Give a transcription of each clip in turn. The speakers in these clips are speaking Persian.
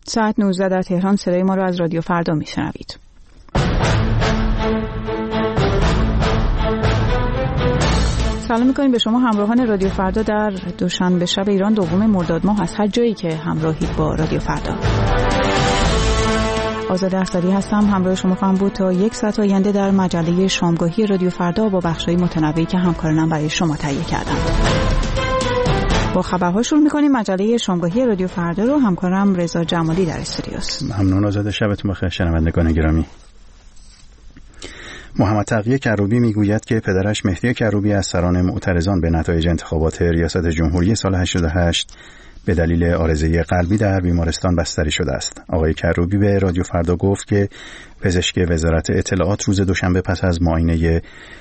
ساعت 19 در تهران صدای ما را از رادیو فردا میشنوید. سلام میکنیم به شما همراهان رادیو فردا در دوشنبه شب ایران دوم مرداد ماه از هر جایی که همراهید با رادیو فردا. آزاده اسدی هستم، همراه شما خواهم بود تا 1 ساعت آینده در مجله شامگاهی رادیو فردا با بخش‌های متنوعی که همکارانم برای شما تهیه کردم. با خبرها شروع می‌کنیم. مجله شامگاهی رادیو فردا رو همکارم رضا جمالی در استودیوست. ممنون آزاده، شبتون بخیر شنوندگان گرامی. محمد تقی کروبی میگوید که پدرش مهدی کروبی از سران معترضان به نتایج انتخابات ریاست جمهوری سال 88 به دلیل عارضه قلبی در بیمارستان بستری شده است. آقای کروبی به رادیو فردا گفت که پزشک وزارت اطلاعات روز دوشنبه پس از معاینه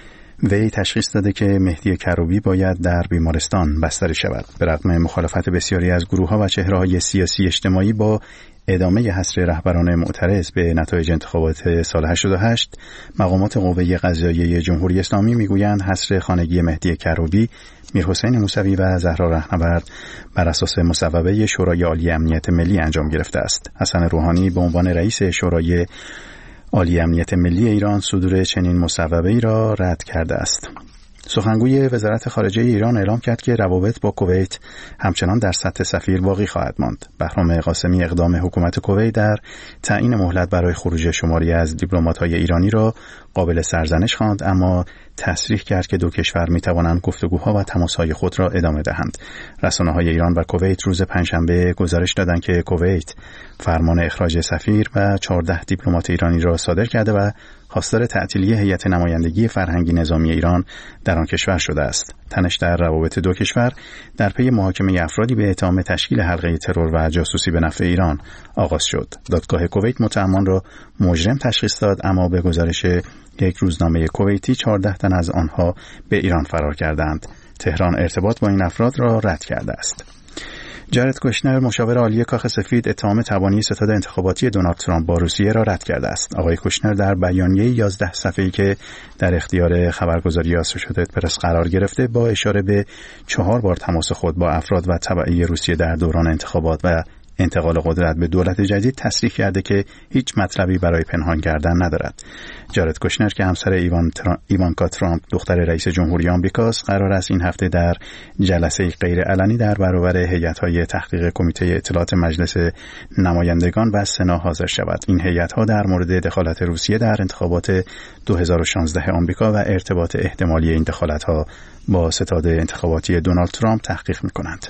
وی تشخیص داده که مهدی کروبی باید در بیمارستان بستری شود. به رغم مخالفت بسیاری از گروه‌ها و چهره‌های سیاسی اجتماعی با ادامه حصر رهبران معترض به نتایج انتخابات سال 88، مقامات قوه قضاییه جمهوری اسلامی میگویند حصر خانگی مهدی کروبی، میرحسین موسوی و زهرا رهنورد بر اساس مصوبه شورای عالی امنیت ملی انجام گرفته است. حسن روحانی به عنوان رئیس شورای عالی امنیت ملی ایران صدور چنین مصوبه‌ای را رد کرده است. سخنگوی وزارت خارجه ایران اعلام کرد که روابط با کویت همچنان در سطح سفیر باقی خواهد ماند. بهرام قاسمی اقدام حکومت کویت در تعیین مهلت برای خروج شماری از دیپلمات‌های ایرانی را قابل سرزنش خواند، اما تصریح کرد که دو کشور می‌توانند گفتگوها و تماس‌های خود را ادامه دهند. رسانه‌های ایران و کویت روز پنجشنبه گزارش دادند که کویت فرمان اخراج سفیر و 14 دیپلمات ایرانی را صادر کرده و خواستار تعطیلی هیئت نمایندگی فرهنگی نظامی ایران در آن کشور شده است. تنش در روابط دو کشور در پی محاکمه افرادی به اتهام تشکیل حلقه ترور و جاسوسی به نفع ایران آغاز شد. دادگاه کویت متهمان را مجرم تشخیص داد، اما به گزارش یک روزنامه کویتی 14 تن از آنها به ایران فرار کردند. تهران ارتباط با این افراد را رد کرده است. جارد کوشنر مشاور عالی کاخ سفید اتهام تبانی ستاد انتخاباتی دونالد ترامپ با روسیه را رد کرده است. آقای کوشنر در بیانیه 11 صفحه‌ای که در اختیار خبرگزاری آسوشیتد پرس قرار گرفته با اشاره به 4 بار تماس خود با افراد و تبعی روسیه در دوران انتخابات و انتقال قدرت به دولت جدید تصریح کرده که هیچ مطلبی برای پنهان کردن ندارد. جارد کوشنر که همسر ایوانکا ترامپ دختر رئیس جمهوری آمریکاست، قرار است این هفته در جلسه غیر علنی در برابر هیئت‌های تحقیق کمیته اطلاعات مجلس نمایندگان و سنا حاضر شود. این هیئت‌ها در مورد دخالت روسیه در انتخابات 2016 آمریکا و ارتباط احتمالی این دخالت‌ها با ستاد انتخاباتی دونالد ترامپ تحقیق می‌کنند.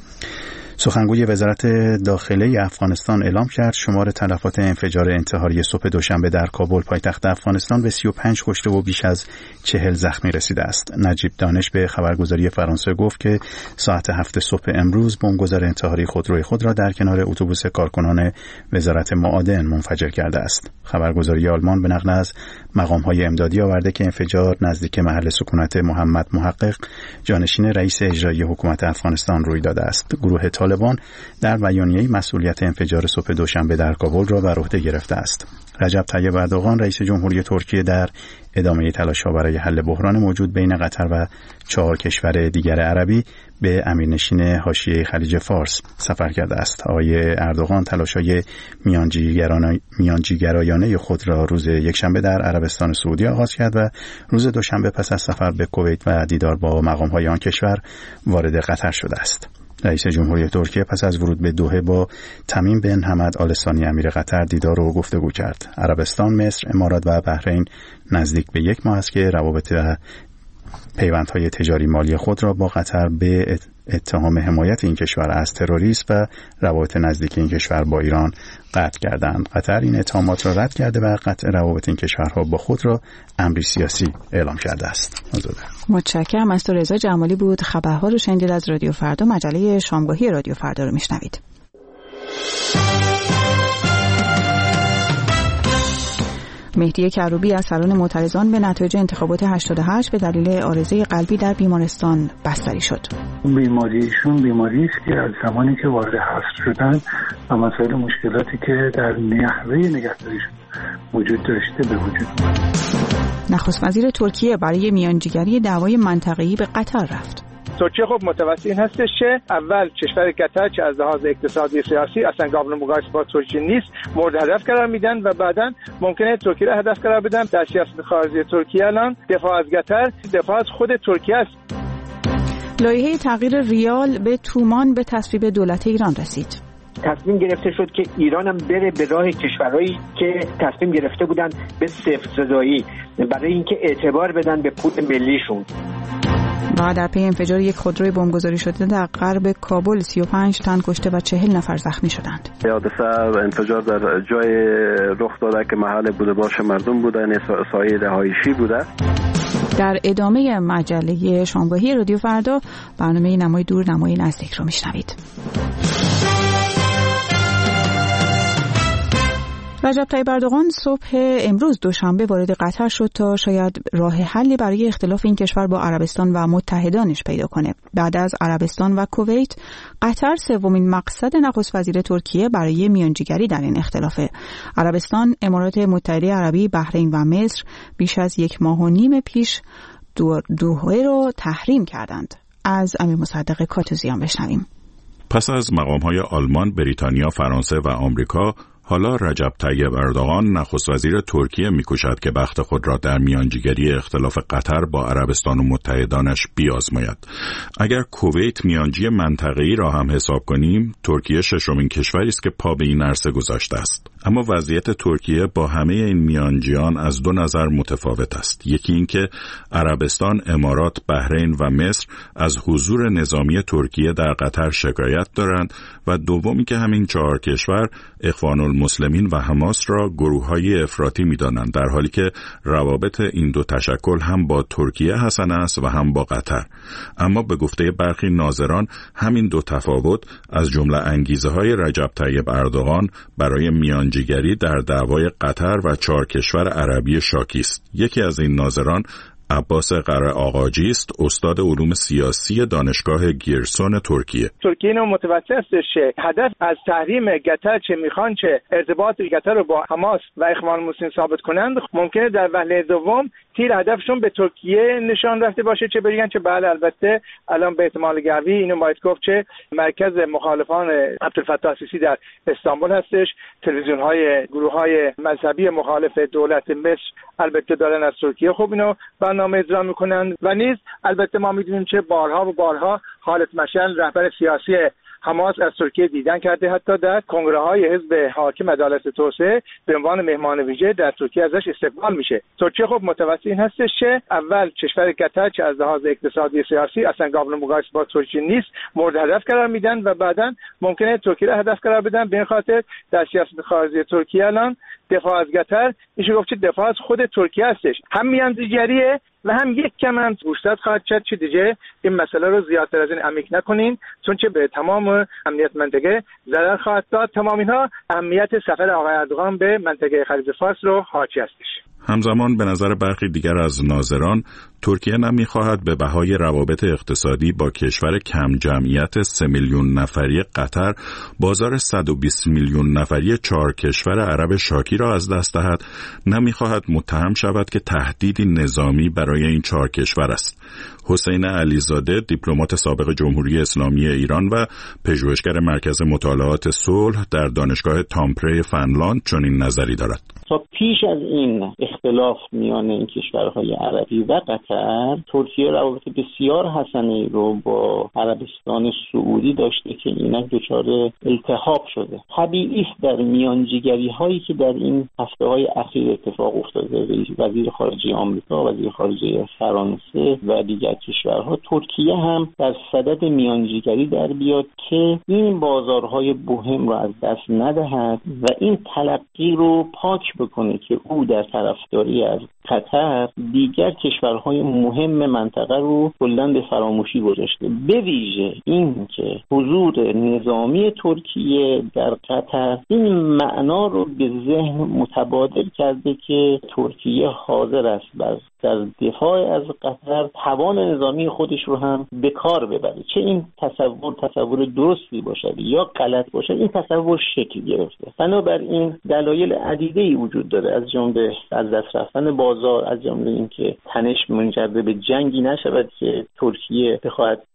سخنگوی وزارت داخله افغانستان اعلام کرد شمار تلفات انفجار انتحاری صبح دوشنبه در کابل پایتخت افغانستان به 35 کشته و بیش از 40 زخمی رسیده است. نجیب دانش به خبرگزاری فرانسه گفت که ساعت 7 صبح امروز بمبگذار انتحاری خودروی خود را در کنار اتوبوس کارکنان وزارت معادن منفجر کرده است. خبرگزاری آلمان به نقل از مقام‌های امدادی آورده که انفجار نزدیک محل سکونت محمد محقق، جانشین رئیس اجرایی حکومت افغانستان روی داده است. گروه طالبان در بیانیه‌ای مسئولیت انفجار صبح دوشنبه در کابل را بر عهده گرفته است. رجب طیب اردوغان رئیس جمهوری ترکیه در ادامه تلاش‌ها برای حل بحران موجود بین قطر و 4 کشور دیگر عربی به امیرنشین حاشیه خلیج فارس سفر کرده است. آقای اردوغان تلاش‌های میانجیگرایانه خود را روز یکشنبه در عربستان سعودی آغاز کرد و روز دوشنبه پس از سفر به کویت و دیدار با مقام‌های آن کشور وارد قطر شده است. رئیس جمهوری ترکیه پس از ورود به دوحه با تمیم بن حمد آل ثانی امیر قطر دیدار و گفتگو کرد. عربستان، مصر، امارات و بحرین نزدیک به 1 ماه است که روابط و پیوندهای تجاری مالی خود را با قطر به اتهام حمایت این کشور از تروریسم و روابط نزدیک این کشور با ایران قطع کردند. قطر این اتهامات را رد کرده و قطع روابط این کشورها با خود را امری سیاسی اعلام کرده است. متشکرم از تو رضا جمالی بود. خبرها رو شنیدید از رادیو فردا. مجله شامگاهی رادیو فردا رو میشنوید. مهدی کروبی از سران معترضان به نتایج انتخابات 88 به دلیل عارضه قلبی در بیمارستان بستری شد. بیماریشون بیماری است که از زمانی که وارد حصر شدن و مسائل مشکلاتی که در نحوه نگهداریشون وجود داشته به وجود اومد. نخست وزیر ترکیه برای میانجیگری دعوای منطقه‌ای به قطر رفت. توجیه خب متوسط این هستش که اول کشور قطر که از لحاظ اقتصادی سیاسی اصلا قابل مقایسه با ترکیه نیست مورد هدف قرار میدن و بعداً ممکنه ترکیه را هدف قرار بدن. در سیاست خارجی ترکیه الان دفاع از قطر دفاع از خود ترکیه است. لایحه تغییر ریال به تومان به تصویب دولت ایران رسید. تصمیم گرفته شد که ایران هم بره به راه کشورهایی که تصمیم گرفته بودن به صفر زدایی برای اینکه اعتبار بدن به پول ملیشون. و در پی انفجار یک خودروی بمبگذاری شده در غرب کابل 35 تن کشته و 40 نفر زخمی شدند. حادثه انفجار در جای رخ داده که محل بوده باش مردم بوده، سایه رهایشی بوده. در ادامه مجله شامگاهی رادیو فردا برنامه نمای دور نمای نزدیک رو میشنوید. رجب طیب اردوغان صبح امروز دوشنبه وارد قطر شد تا شاید راه حلی برای اختلاف این کشور با عربستان و متحدانش پیدا کنه. بعد از عربستان و کویت، قطر سومین مقصد نخست وزیر ترکیه برای میانجیگری در این اختلافه. عربستان، امارات متحده عربی، بحرین و مصر بیش از 1.5 ماه پیش دوحه رو تحریم کردند. از امیر مصدق کاتوزیان بشنویم. پس از مقام‌های آلمان، بریتانیا، فرانسه و آمریکا، حالا رجب طیب اردوغان نخست وزیر ترکیه می‌کوشد که بخت خود را در میانجیگری اختلاف قطر با عربستان و متحدانش بیازماید. اگر کویت میانجی منطقه‌ای را هم حساب کنیم، ترکیه ششمین کشوری است که پا به این عرصه گذاشته است. اما وضعیت ترکیه با همه این میانجیان از دو نظر متفاوت است. یکی این که عربستان، امارات، بحرین و مصر از حضور نظامی ترکیه در قطر شکایت دارند و دومی که همین 4 کشور اخوان المسلمین و حماس را گروه‌های افراطی می‌دانند، در حالی که روابط این دو تشکل هم با ترکیه حسن است و هم با قطر. اما به گفته برخی ناظران همین دو تفاوت از جمله انگیزه‌های رجب طیب اردوغان برای میانجیگری در دعوای قطر و 4 کشور عربی شاکی است. یکی از این ناظران عباس قره آقاجی است، استاد علوم سیاسی دانشگاه گیرسون ترکیه. ترکیه اینو متوجه استش که هدف از تحریم قطر چه میخوان چه ارتباط قطر رو با حماس و اخوان المسلمین ثابت کنند، ممکنه در وهله دوم تیر هدفشون به ترکیه نشان رفته باشه، چه بگن چه بله. البته الان به احتمال قوی اینو باید گفت چه مرکز مخالفان عبدالفتاح السیسی در استانبول هستش. تلویزیون‌های گروه‌های مذهبی مخالف دولت مصر البته دارن از ترکیه خوب اینو برنامه اجرا میکنند و نیز البته ما میدونیم چه بارها و بارها خالد مشعل رهبر سیاسی حماس از ترکیه دیدن کرده، حتی در کنگره های حزب حاکم عدالت توسعه به عنوان مهمان ویژه در ترکیه ازش استقبال میشه. ترکیه خب متوسط این هستش که اول کشور قطر که از لحاظ اقتصادی سیاسی اصلا قابل مقایسه با ترکیه نیست مورد هدف قرار میدن و بعداً ممکنه ترکیه را هدف قرار بدن. به این خاطر در سیاست خارجی ترکیه الان دفاع از قطر میشه گفت دفاع از خود ترکیه هستش، هم میانجیگریه و هم یک کم هم گوشزد خواهد شد چه دیگه این مسئله رو زیادتر از این عمیق نکنین، چون چه به تمام امنیت منطقه ضرر خواهد داد. تمام اینها اهمیت سفر آقای اردوغان به منطقه خلیج فارس رو حاکی هستش. همزمان به نظر برخی دیگر از ناظران، ترکیه نمی‌خواهد به بهای روابط اقتصادی با کشور کم جمعیت 3 میلیون نفری قطر بازار 120 میلیون نفری 4 کشور عرب شاکی را از دست دهد، نمی‌خواهد متهم شود که تهدیدی نظامی برای این 4 کشور است. حسین علیزاده، دیپلمات سابق جمهوری اسلامی ایران و پژوهشگر مرکز مطالعات صلح در دانشگاه تامپره فنلاند چنین نظری دارد. تا پیش از این اختلاف میان این کشورهای عربی و قطر، ترکیه روابط بسیار حسنه‌ای رو با عربستان سعودی داشته که اینک دچار التهاب شده. طبیعی است در میانجیگری هایی که در این هفته‌های اخیر اتفاق افتاده، وزیر خارجه آمریکا، وزیر خارجه فرانسه و دیگر کشورها، ترکیه هم در صدد میانجیگری در بیاد که این بازارهای مهم رو از دست ندهد و این تلقی رو پاک بکنه که او در طرفداری از قطر دیگر کشورهای مهم منطقه رو کلاً به فراموشی گذاشته. به ویژه این که حضور نظامی ترکیه در قطر این معنا رو به ذهن متبادل کرده که ترکیه حاضر است در دفاع از قطر توان نظامی خودش رو هم به کار ببره. چه این تصور درستی باشد یا غلط باشد، این تصور شکل گرفته. بنابراین دلایل عدیده‌ای وجود داره، از جمله از دست رفتن بازار، از جمله اینکه تنش منجر به جنگی نشود که ترکیه بخواهد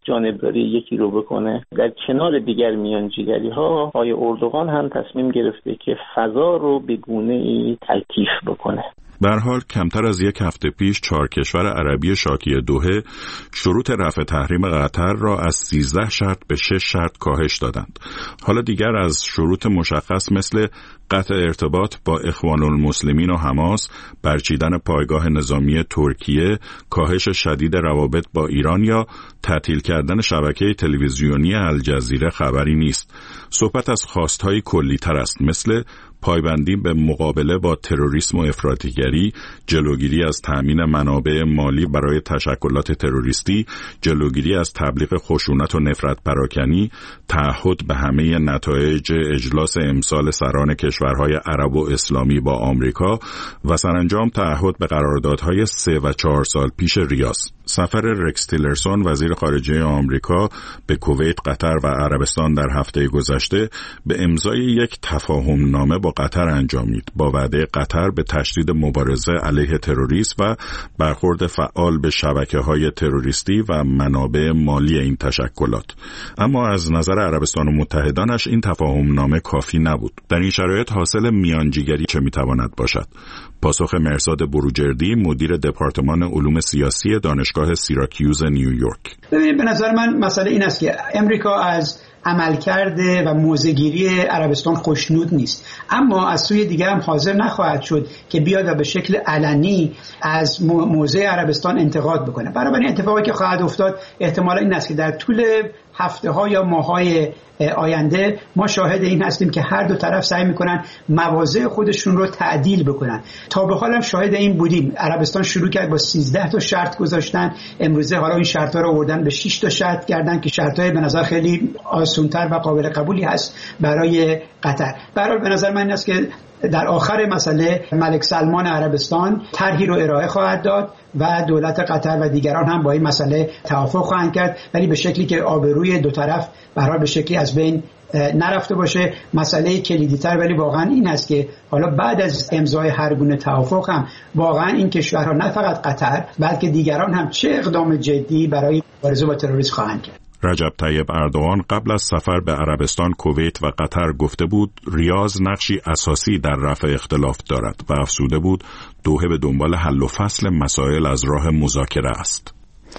جانبداری یکی رو بکنه. در کنار دیگر میانجیگری‌ها آقای اردوغان هم تصمیم گرفته که فضا رو به گونه‌ای تلطیف بکنه. به هر حال کمتر از یک هفته پیش 4 کشور عربی شاکی دوحه شروط رفع تحریم قطر را از 13 شرط به 6 شرط کاهش دادند. حالا دیگر از شروط مشخص مثل قطع ارتباط با اخوان المسلمین و حماس، برچیدن پایگاه نظامی ترکیه، کاهش شدید روابط با ایران یا تعطیل کردن شبکه تلویزیونی الجزیره خبری نیست. صحبت از خواستهای کلی‌تر است، مثل پایبندی به مقابله با تروریسم و افراطیگری، جلوگیری از تأمین منابع مالی برای تشکلات تروریستی، جلوگیری از تبلیغ خشونت و نفرت پراکنی، تعهد به همه نتایج اجلاس امسال سران کشورهای عرب و اسلامی با آمریکا و سرانجام تعهد به قراردادهای 3 و 4 سال پیش ریاض. سفر رکس تیلرسون وزیر خارجه آمریکا به کویت، قطر و عربستان در هفته گذشته به امضای یک تفاهم نامه با قطر انجامید، با وعده قطر به تشدید مبارزه علیه تروریسم و برخورد فعال به شبکه‌های تروریستی و منابع مالی این تشکلات. اما از نظر عربستان و متحدانش این تفاهم نامه کافی نبود. در این شرایط حاصل میانجیگری چه میتواند باشد؟ پاسخ مرساد بروجردی، مدیر دپارتمان علوم سیاسی دانشگاه سیراکیوز نیویورک. ببینید، به نظر من مسئله این است که امریکا از عملکرد و موضع‌گیری عربستان خوشنود نیست، اما از سوی دیگر هم حاضر نخواهد شد که بیاد و به شکل علنی از موضع عربستان انتقاد بکنه. بنابراین اتفاقی که خواهد افتاد احتمالا این است که در طول هفته‌ها یا ماه‌های آینده ما شاهد این هستیم که هر دو طرف سعی میکنن مواضع خودشون رو تعدیل بکنن. تا به حال هم شاهد این بودیم. عربستان شروع کرد با 13 تا شرط گذاشتن، امروزه حالا این شرط‌ها رو آوردن به 6 تا شرط کردن که شرط‌های به نظر خیلی آسان‌تر و قابل قبولی هست برای قطر. برای به نظر من این است که در آخر مسئله ملک سلمان عربستان طرحی رو ارائه خواهد داد و دولت قطر و دیگران هم با این مسئله توافق خواهند کرد، ولی به شکلی که آبروی دو طرف برای به شکلی از بین نرفته باشه. مسئله کلیدی‌تر ولی واقعا این است که حالا بعد از امضای هر گونه توافق هم واقعا این کشورها نه فقط قطر بلکه دیگران هم چه اقدام جدی برای مبارزه با تروریسم خواهند کرد. رجب طیب اردوغان قبل از سفر به عربستان، کویت و قطر گفته بود ریاض نقشی اساسی در رفع اختلاف دارد و افزوده بود دوحه به دنبال حل و فصل مسائل از راه مذاکره است.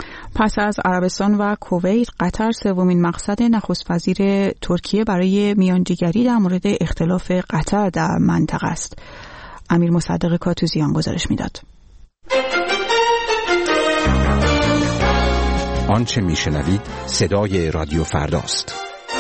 پس از عربستان و کویت، قطر سومین مقصد نخست وزیر ترکیه برای میانجیگری در مورد اختلاف قطر در منطقه است. امیر مصدق کاتوزیان گزارش میداد. آنچه میشنوید صدای رادیو فرداست.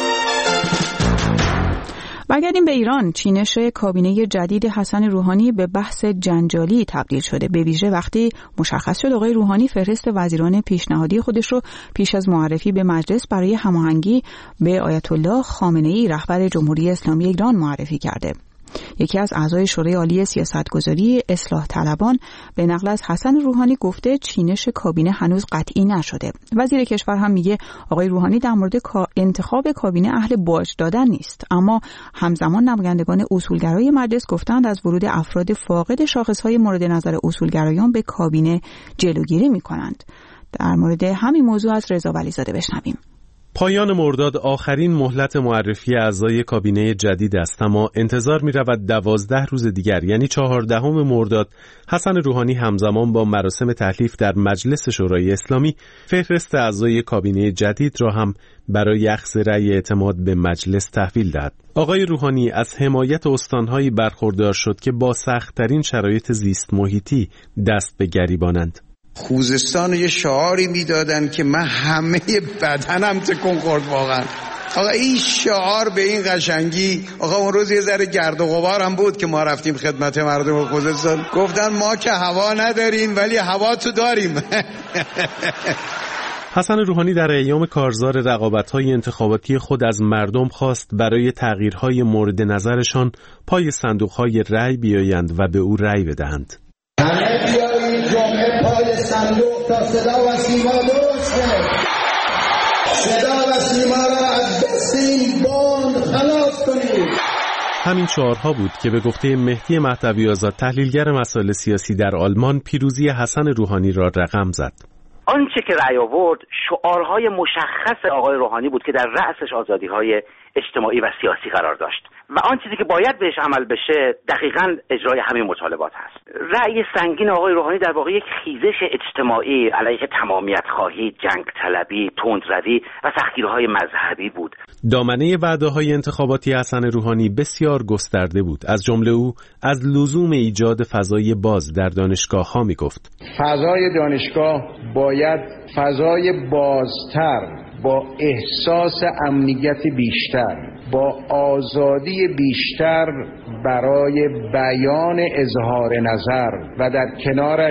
برگردیم به ایران. چینش کابینه جدید حسن روحانی به بحث جنجالی تبدیل شده، به ویژه وقتی مشخص شد آقای روحانی فهرست وزیران پیشنهادی خودش رو پیش از معرفی به مجلس برای هماهنگی به آیت الله خامنه‌ای رهبر جمهوری اسلامی ایران معرفی کرده. یکی از اعضای شورای عالی سیاستگذاری اصلاح طلبان به نقل از حسن روحانی گفته چینش کابینه هنوز قطعی نشده. وزیر کشور هم میگه آقای روحانی در مورد انتخاب کابینه اهل باج دادن نیست، اما همزمان نمایندگان اصولگرای مجلس گفتند از ورود افراد فاقد شاخصهای مورد نظر اصولگرایان به کابینه جلوگیری میکنند. در مورد همین موضوع از رضا ولیزاده بشنویم. پایان مرداد آخرین مهلت معرفی اعضای کابینه جدید است، اما انتظار می رود 12 روز دیگر یعنی 14 مرداد حسن روحانی همزمان با مراسم تحلیف در مجلس شورای اسلامی فهرست اعضای کابینه جدید را هم برای اخذ رأی اعتماد به مجلس تحویل داد. آقای روحانی از حمایت استانهایی برخوردار شد که با سخت‌ترین شرایط زیست محیطی دست به گریبانند. خوزستان یه شعاری میدادن که من همه بدنم تکون خورد واقعا. آقا این شعار به این قشنگی، آقا اون روز یه ذره گرد و غبار هم بود که ما رفتیم خدمت مردم خوزستان، گفتن ما که هوا نداریم ولی هوا تو داریم. حسن روحانی در ایام کارزار رقابت‌های انتخاباتی خود از مردم خواست برای تغییرهای مورد نظرشان پای صندوق‌های رأی بیایند و به او رأی بدهند. همه بیایید جمعه پای صندوق تا صدا و سیما درست کنه. صدا و سیما را از دست این باند خلاص کنید. همین شعارها بود که به گفته مهدی مهدوی آزاد، تحلیلگر مسائل سیاسی در آلمان، پیروزی حسن روحانی را رقم زد. آنچه که رأی آورد شعارهای مشخص آقای روحانی بود که در رأسش آزادی‌های اجتماعی و سیاسی قرار داشت و آن چیزی که باید بهش عمل بشه دقیقاً اجرای همین مطالبات هست. رأی سنگین آقای روحانی در واقع یک خیزش اجتماعی علیه تمامیت خواهی، جنگ طلبی، تندروی و سختگیری‌های مذهبی بود. دامنه وعده‌های انتخاباتی حسن روحانی بسیار گسترده بود. از جمله او از لزوم ایجاد فضای باز در دانشگاه‌ها می‌گفت. فضای دانشگاه باید فضای بازتر، با احساس امنیت بیشتر، با آزادی بیشتر برای بیان اظهار نظر و در کنارش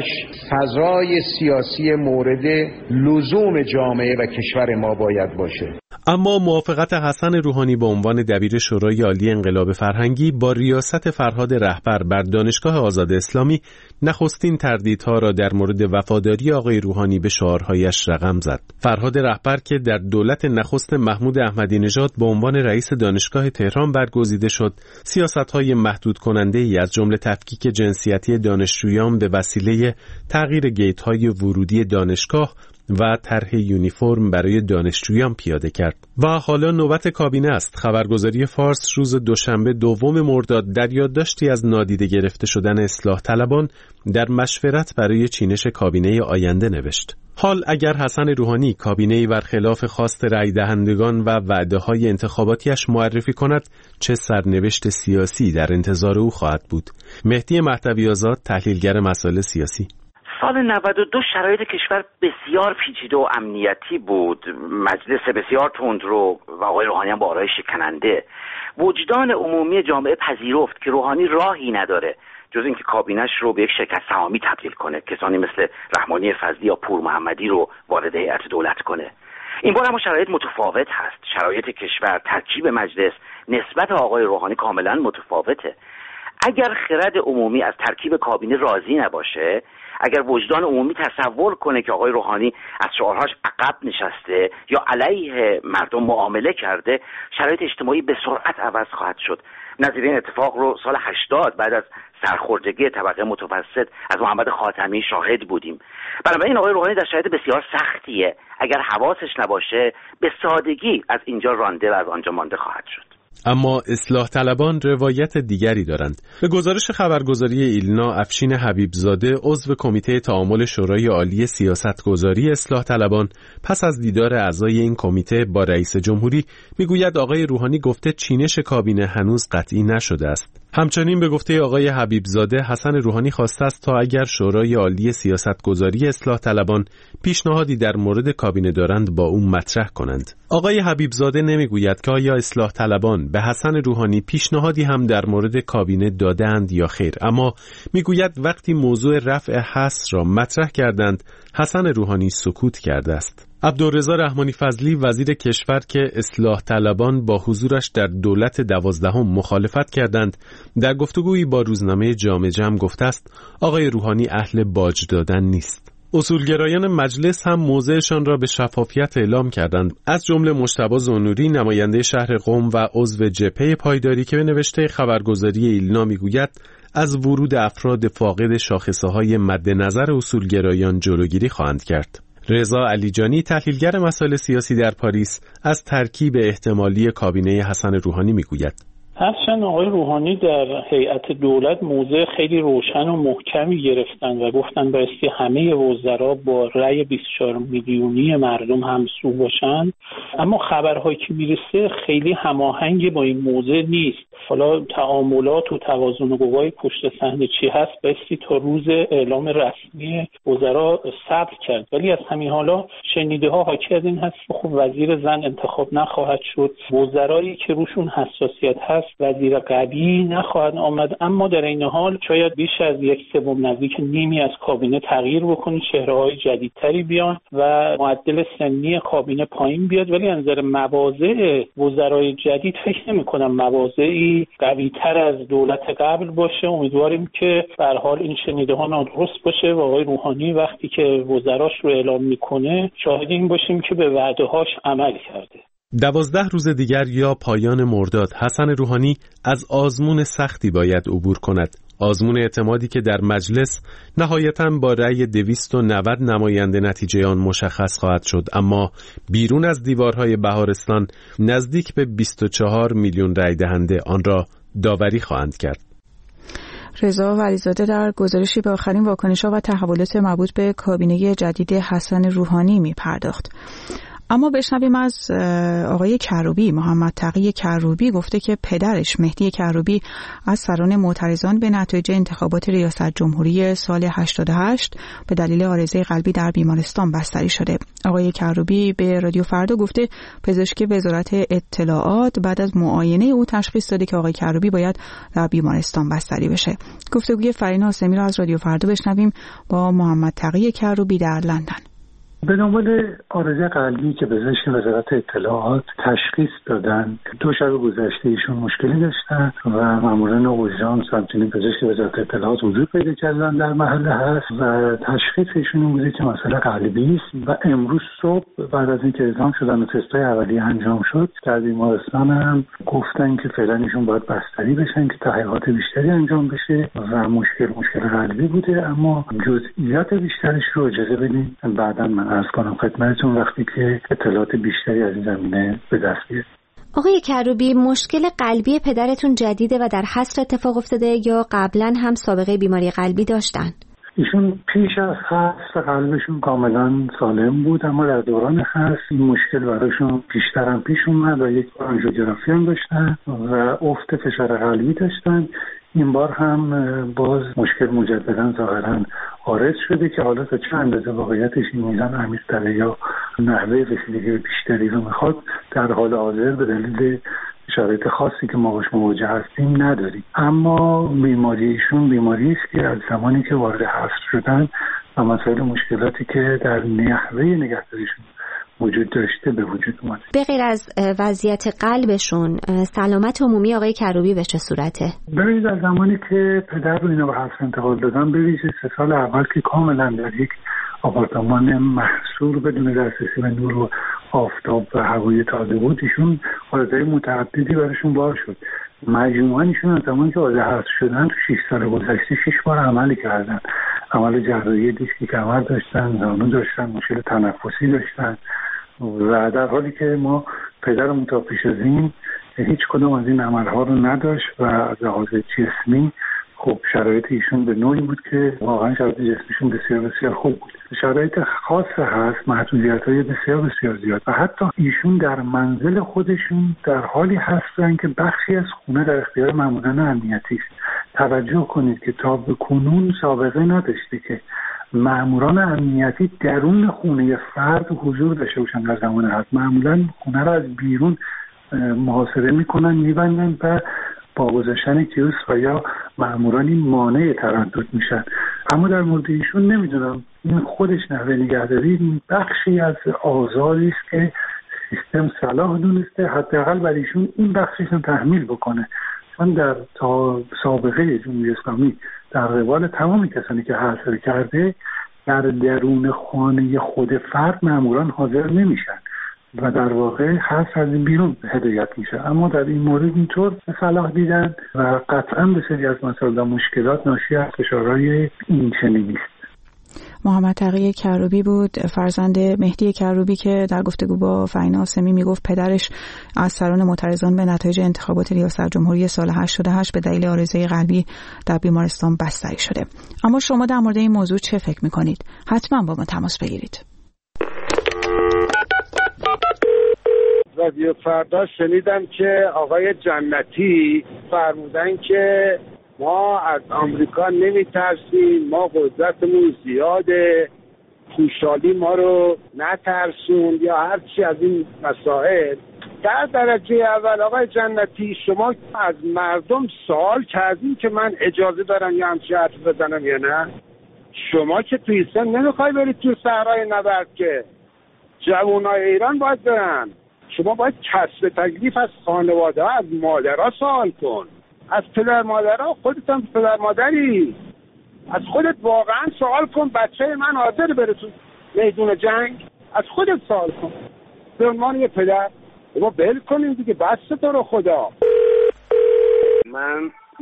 فضای سیاسی مورد لزوم جامعه و کشور ما باید باشه. اما موافقت حسن روحانی به عنوان دبیر شورای عالی انقلاب فرهنگی با ریاست فرهاد رهبر بر دانشگاه آزاد اسلامی نخستین تردیدها را در مورد وفاداری آقای روحانی به شعارهایش رقم زد. فرهاد رهبر که در دولت نخست محمود احمدی نژاد به عنوان رئیس دانشگاه تهران برگزیده شد، سیاست‌های محدود کننده‌ای از جمله تفکیک جنسیتی دانشجویان به وسیله تغییر گیت‌های ورودی دانشگاه و طرح یونیفرم برای دانشجویان پیاده کرد. و حالا نوبت کابینه است. خبرگزاری فارس روز دوشنبه 2 مرداد در یادداشتی از نادیده گرفته شدن اصلاح طلبان در مشورت برای چینش کابینه آینده نوشت: حال اگر حسن روحانی کابینه‌ای برخلاف خواست رای دهندگان و وعده‌های انتخاباتیش معرفی کند، چه سرنوشت سیاسی در انتظار او خواهد بود. مهدی مهدوی آزاد، تحلیلگر مسائل سیاسی: سال 92 شرایط کشور بسیار پیچیده و امنیتی بود، مجلس بسیار تندرو و آقای روحانی هم با آرای شکننده. وجدان عمومی جامعه پذیرفت که روحانی راهی نداره جز اینکه کابینش رو به یک شرکت سهامی تبدیل کنه، کسانی مثل رحمانی فضلی یا پور محمدی رو وارد هیئت دولت کنه. این بار اما شرایط متفاوت هست. شرایط کشور، ترکیب مجلس نسبت آقای روحانی کاملا متفاوته. اگر خرد عمومی از ترکیب کابینه راضی نباشه، اگر وجدان عمومی تصور کنه که آقای روحانی از شعارهاش عقب نشسته یا علیه مردم معامله کرده، شرایط اجتماعی به سرعت عوض خواهد شد. نظیر این اتفاق رو سال 80 بعد از سرخوردگی طبقه متوسط از محمد خاتمی شاهد بودیم. بنابراین آقای روحانی در شرایط بسیار سختیه. اگر حواسش نباشه به سادگی از اینجا رانده و از آنجا مانده خواهد شد. اما اصلاح طلبان روایت دیگری دارند. به گزارش خبرگزاری ایلنا، افشین حبیبزاده، عضو کمیته تعامل شورای عالی سیاستگذاری اصلاح طلبان، پس از دیدار اعضای این کمیته با رئیس جمهوری میگوید آقای روحانی گفته چینش کابینه هنوز قطعی نشده است. همچنین به گفته آقای حبیبزاده، حسن روحانی خواسته است تا اگر شورای عالی سیاستگذاری اصلاح طلبان پیشنهادی در مورد کابینه دارند با او مطرح کنند. آقای حبیبزاده نمیگوید که آیا اصلاح طلبان به حسن روحانی پیشنهادی هم در مورد کابینه دادند یا خیر، اما میگوید وقتی موضوع رفع حصر را مطرح کردند، حسن روحانی سکوت کرده است. عبدالرضا رحمانی فضلی، وزیر کشور که اصلاح طلبان با حضورش در دولت 12 مخالفت کردند، در گفتگویی با روزنامه جامعه جمع گفته است آقای روحانی اهل باج دادن نیست. اصولگرایان مجلس هم موضعشان را به شفافیت اعلام کردند، از جمله مجتبی زنوری، نماینده شهر قم و عضو جبهه پایداری که به نوشته خبرگزاری ایلنا میگوید از ورود افراد فاقد شاخصه‌های مد نظر اصولگرایان جلوگیری خواهند کرد. رضا علیجانی، تحلیلگر مسائل سیاسی در پاریس، از ترکیب احتمالی کابینه حسن روحانی میگوید: هرچند آقای روحانی در هیئت دولت موضع خیلی روشن و محکمی گرفتن و گفتن بایستی همه وزرا با رأی 24 میلیونی مردم همسو باشن، اما خبرهایی که میرسه خیلی هماهنگ با این موضع نیست. حالا تعاملات و توازن قوای پشت صحنه چی هست بایستی تا روز اعلام رسمی وزرا صبر کرد، ولی از همین حالا شنیده ها حاکی از این هست که خب وزیر زن انتخاب نخواهد شد، وزرایی که روشون حساسیت هست وزیر قوی نخواهد آمد، اما در این حال شاید بیش از 1/3 نزدیک نیمی از کابینه تغییر بکنه، چهره‌های جدیدتری بیان و معدل سنی کابینه پایین بیاد، ولی از نظر مواضع وزرای جدید فکر نمی‌کنم مواضعی قوی‌تر از دولت قبل باشه. امیدواریم که به هر حال این شنیده‌ها نادرست باشه و آقای روحانی وقتی که وزراش رو اعلام می‌کنه شاهد این باشیم که به وعده‌هاش عمل کرده. 12 روز دیگر یا پایان مرداد، حسن روحانی از آزمون سختی باید عبور کند. آزمون اعتمادی که در مجلس نهایتاً با رأی 290 نماینده نتیجه آن مشخص خواهد شد، اما بیرون از دیوارهای بهارستان نزدیک به 24 میلیون رأی دهنده آن را داوری خواهند کرد. رضا ولیزاده در گزارشی به آخرین واکنش‌ها و تحولات مربوط به کابینه جدید حسن روحانی می‌پرداخت. اما بشنویم از آقای کروبی. محمد تقی کروبی گفته که پدرش مهدی کروبی از سران معترضان به نتایج انتخابات ریاست جمهوری سال 88 به دلیل عارضه قلبی در بیمارستان بستری شده. آقای کروبی به رادیو فردا گفته پزشک وزارت اطلاعات بعد از معاینه او تشخیص داده که آقای کروبی باید در بیمارستان بستری بشه. گفتگوی فرین حاسمی را از رادیو فردا بشنویم با محمد تقی کروبی در لندن. به دنبال عارضه قلبی که پزشک وزارت اطلاعات تشخیص دادن، 2 شب گذشته ایشون مشکلی داشتن و ماموران اورژانس همچنین پزشک وزارت اطلاعات وجود پیدا کردن در محله هست و تشخیص ایشون بوده که مسئله قلبی است و امروز صبح بعد از اینکه اعزام شدن و تست‌های اولیه انجام شد در بیمارستان هم گفتن که فعلا ایشون باید بستری بشن که تحقیقات بیشتری انجام بشه و مشکل قلبی بوده، اما جزئیات بیشترش رو اجازه بدین بعداً من عرض کنم خدمتتون وقتی که اطلاعات بیشتری از این زمینه به دست بیاد. آقای کروبی، مشکل قلبی پدرتون جدیده و در حصر اتفاق افتاده یا قبلا هم سابقه بیماری قلبی داشتن؟ ایشون پیش از حصر قلبشون کاملا سالم بود، اما در دوران حصر این مشکل براشون بیشتر هم پیش اومد و یک بار آنژیوگرافی هم داشتن و افت فشار قلبی داشتن. این بار هم باز مشکل مجددا ظاهرا عارض شده که حالا تا چه اندازه واقعیتش این میزان عمیق‌تره یا نحوه رسیدگی بیشتری رو میخواد در حال حاضر به دلیل شرایط خاصی که ما باش مواجه هستیم نداریم. اما بیماریشون بیماری است که از زمانی که وارد حصر شدن و مسائل مشکلاتی که در نحوه نگهداریشون وجود داشته به وجود اومده. به غیر از وضعیت قلبشون سلامت عمومی آقای کروبی به چه صورته؟ ببینید از زمانی که پدر رو اینا به حصر انتقال دادن به ویژه 3 سال اول که کاملا در یک آپارتمان محصور بدون دسترسی به نور و آفتاب و هوای تازه بود، ایشون عارضه‌های متعددی براشون بار شد. مجموعاً ایشون از زمانی که وارد حصر شدن تو 6 سال گذشته 6 بار عمل کردن. عمل جراحی دیسک کمر داشتن، زانو داشتن، مشکل تنفسی داشتن و در حالی که ما پدرمون تا پیش از این هیچ کدوم از این عملها رو نداشت و از لحاظ جسمی خب شرایط ایشون به نوعی بود که واقعا شرایط جسمیشون بسیار بسیار خوب بود. شرایط خاص هست، محدودیت‌های بسیار بسیار زیاد و حتی ایشون در منزل خودشون در حالی هستن که بخشی از خونه در اختیار ماموران امنیتی است. توجه کنید که تا به کنون سابقه نداشته که ماموران امنیتی درون خونه فرد حضور داشته باشن در زمان هست. معمولا خونه را از بیرون محاصره میکنن، میبندن و با گذاشتن کیوس و یا مامورانی مانع تردد میشن. اما در مورد ایشون نمیدونم، این خودش نحوه نگهداری بخشی از آزادی است که سیستم صلاح دونسته حداقل بر ایشون این بخشش هم تحمیل بکنه. چون در سابقه جمهوری اسلامی در قبال تمام کسانی که حاصل کرده در درون خانه خود فرد ماموران حاضر نمیشن و در واقع هست از این بیرون هدایت میشه. اما در این مورد اینطور صلاح دیدن و قطعا بسیاری از مسائل و مشکلات ناشی از فشارهای این چنینی است. محمد تقی کروبی بود، فرزند مهدی کروبی که در گفتگو با فرین حاسمی میگفت پدرش از سران معترضان به نتایج انتخابات ریاست جمهوری سال 88 به دلیل عارضه قلبی در بیمارستان بستری شده. اما شما در مورد این موضوع چه فکر میکنید؟ حتما با ما تماس بگیرید. رادیو فردا شنیدم که آقای جنتی فرمودن که ما از آمریکا نمیترسیم، ما قدرتمون زیاده، خوشحالی ما رو نترسون یا هر چی از این مسائل. در درجه اول آقای جنتی شما از مردم سوال کردین که من اجازه دارم یا همچی حرف بزنم یا نه؟ شما که توی سن نمیخوای برید تو صحرای نبرد که جوانای ایران باید برن. شما باید کسب تکلیف از خانواده ها، از مادرها سوال کن، از پدر مادرها. خودت هم پدر مادری، از خودت واقعا سوال کن بچه من حاضر بره تو میدون جنگ؟ از خودت سوال کن به عنوان یه پدر. ما بل کنیم دیگه، بس تو رو خدا. من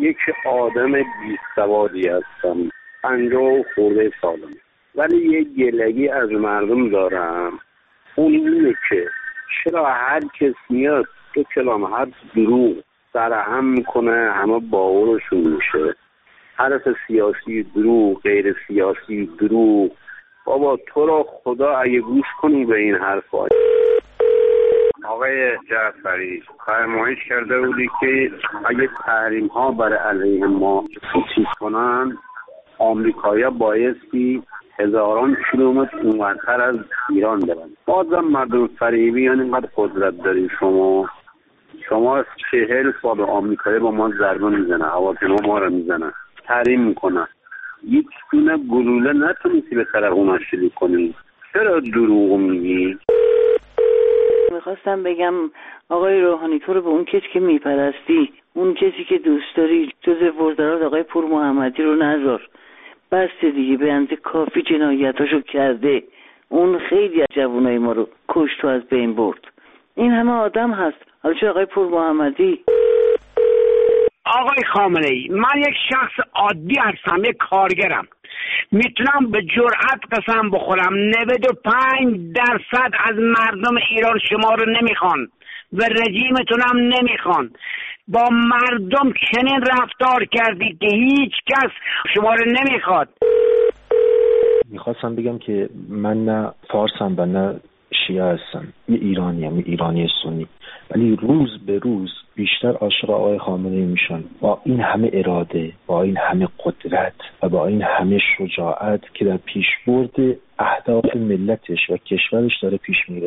یک آدم بی‌سوادی هستم، 50 خورده سالم، ولی یک گلگی از مردم دارم. اون اینه که چرا هر کس میاد تو کلام دروغ سرهم میکنه، همه باورشون میشه. حرف سیاسی دروغ، غیر سیاسی دروغ. بابا تو را خدا اگه گوش کنی به این حرفا. آقای جعفری فرمایش کرده بودی که اگه تحریم ها برای علیه ما چیز کنن، آمریکایی‌ها بایستی هزاران کیلومتر اونورتر از ایران برن. بازم مردم فریبی، یعنی اینقدر قدرت دارید شما 40 سال آمریکایی با ما ضربه میزنه، هواپیما ما رو میزنه، تحریم میکنن، یک دونه گلوله نتونستی به طرف اونا شلیک کنی. چرا دروغ میگی؟ میخواستم بگم آقای روحانی، تو رو به اون کسی که میپرستی، اون کسی که دوست داری، جز وزرات آقای پور محمدی رو نذار. بس دیگه، به اندازه کافی جنایتاشو کرده. اون خیلی از جوانای ما رو کشت و از بین برد. این همه آدم هست، حالا چه آقای پور محمدی؟ آقای خامنه‌ای، من یک شخص عادی هستم، یک کارگرم. میتونم به جرئت قسم بخورم 95% از مردم ایران شما رو نمیخوان و رژیمتون هم نمیخوان. با مردم چنین رفتار کردید که هیچ کس شما رو نمیخواد. میخواستم بگم که من نه فارسم و نه شیعه هستم، یه ایرانیم، یه ایرانی سنی، ولی روز به روز بیشتر عاشق آقای خامنه‌ای میشن. با این همه اراده، با این همه قدرت و با این همه شجاعت که در پیشبرد اهداف ملتش و کشورش داره پیش میره.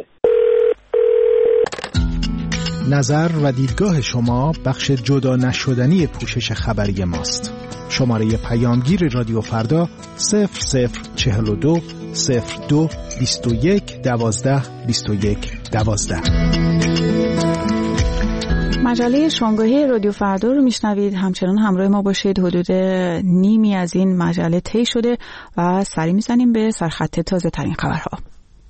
نظر و دیدگاه شما بخش جدا نشدنی پوشش خبری ماست. شماره پیامگیر رادیو فردا 0042 02 21 12 21 12. مجله شامگاهی رادیو فردا رو میشنوید. همچنان همراه ما باشید. حدود نیمی از این مجله طی شده و سری میزنیم به سرخط تازه ترین خبرها.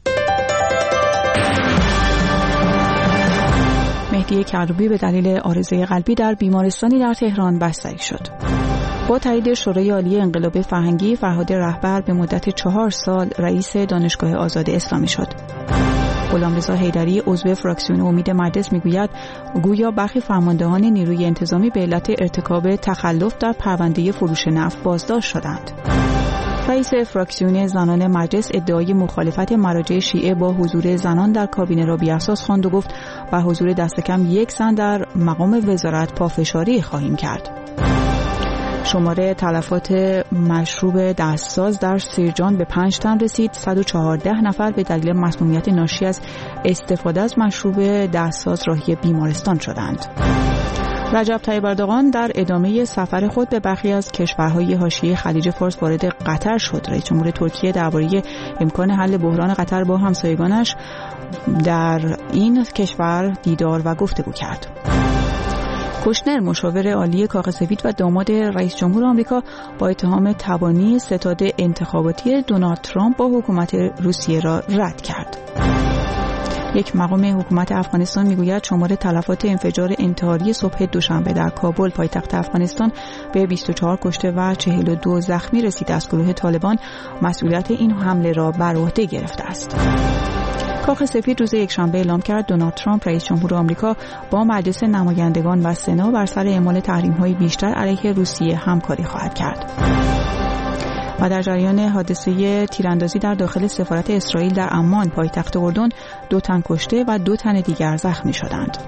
مهدی کروبی به دلیل عارضه قلبی در بیمارستانی در تهران بستری شد. با تایید شورای عالی انقلاب فرهنگی، فرهاد رهبر به مدت 4 سال رئیس دانشگاه آزاد اسلامی شد. غلامرضا حیدری عضو فراکسیون امید مجلس میگوید گویا برخی فرماندهان نیروی انتظامی به علت ارتکاب تخلف در پرونده فروش نفت بازداشت شدند. رئیس فراکسیون زنان مجلس ادعای مخالفت مراجع شیعه با حضور زنان در کابینه را بی‌اساس خواند و گفت با حضور دست کم 1 زن در مقام وزارت پافشاری خواهیم کرد. شماره تلفات مشروب دستساز در سیرجان به 5 تن رسید. 114 نفر به دلیل مسمومیت ناشی از استفاده از مشروب دستساز راهی بیمارستان شدند. رجب طیب اردوغان در ادامه سفر خود به برخی از کشورهای حاشیه خلیج فارس وارد قطر شد. رئیس جمهور ترکیه درباره امکان حل بحران قطر با همسایگانش در این کشور دیدار و گفتگو کرد. کوشنر مشاور عالی کاخ سفید و داماد رئیس جمهور آمریکا با اتهام تبانی ستاد انتخاباتی دونالد ترامپ با حکومت روسیه را رد کرد. یک مقام حکومت افغانستان میگوید شمار تلفات انفجار انتحاری صبح دوشنبه در کابل پایتخت افغانستان به 24 کشته و 42 زخمی رسیده است. گروه طالبان مسئولیت این حمله را بر عهده گرفته است. کاخ سفید روز یکشنبه اعلام کرد دونالد ترامپ رئیس جمهور آمریکا با مجلس نمایندگان و سنا بر سر اعمال تحریم‌های بیشتر علیه روسیه همکاری خواهد کرد. و در جریان حادثه تیراندازی در داخل سفارت اسرائیل در عمان پایتخت اردن 2 تن کشته و 2 تن دیگر زخمی شدند.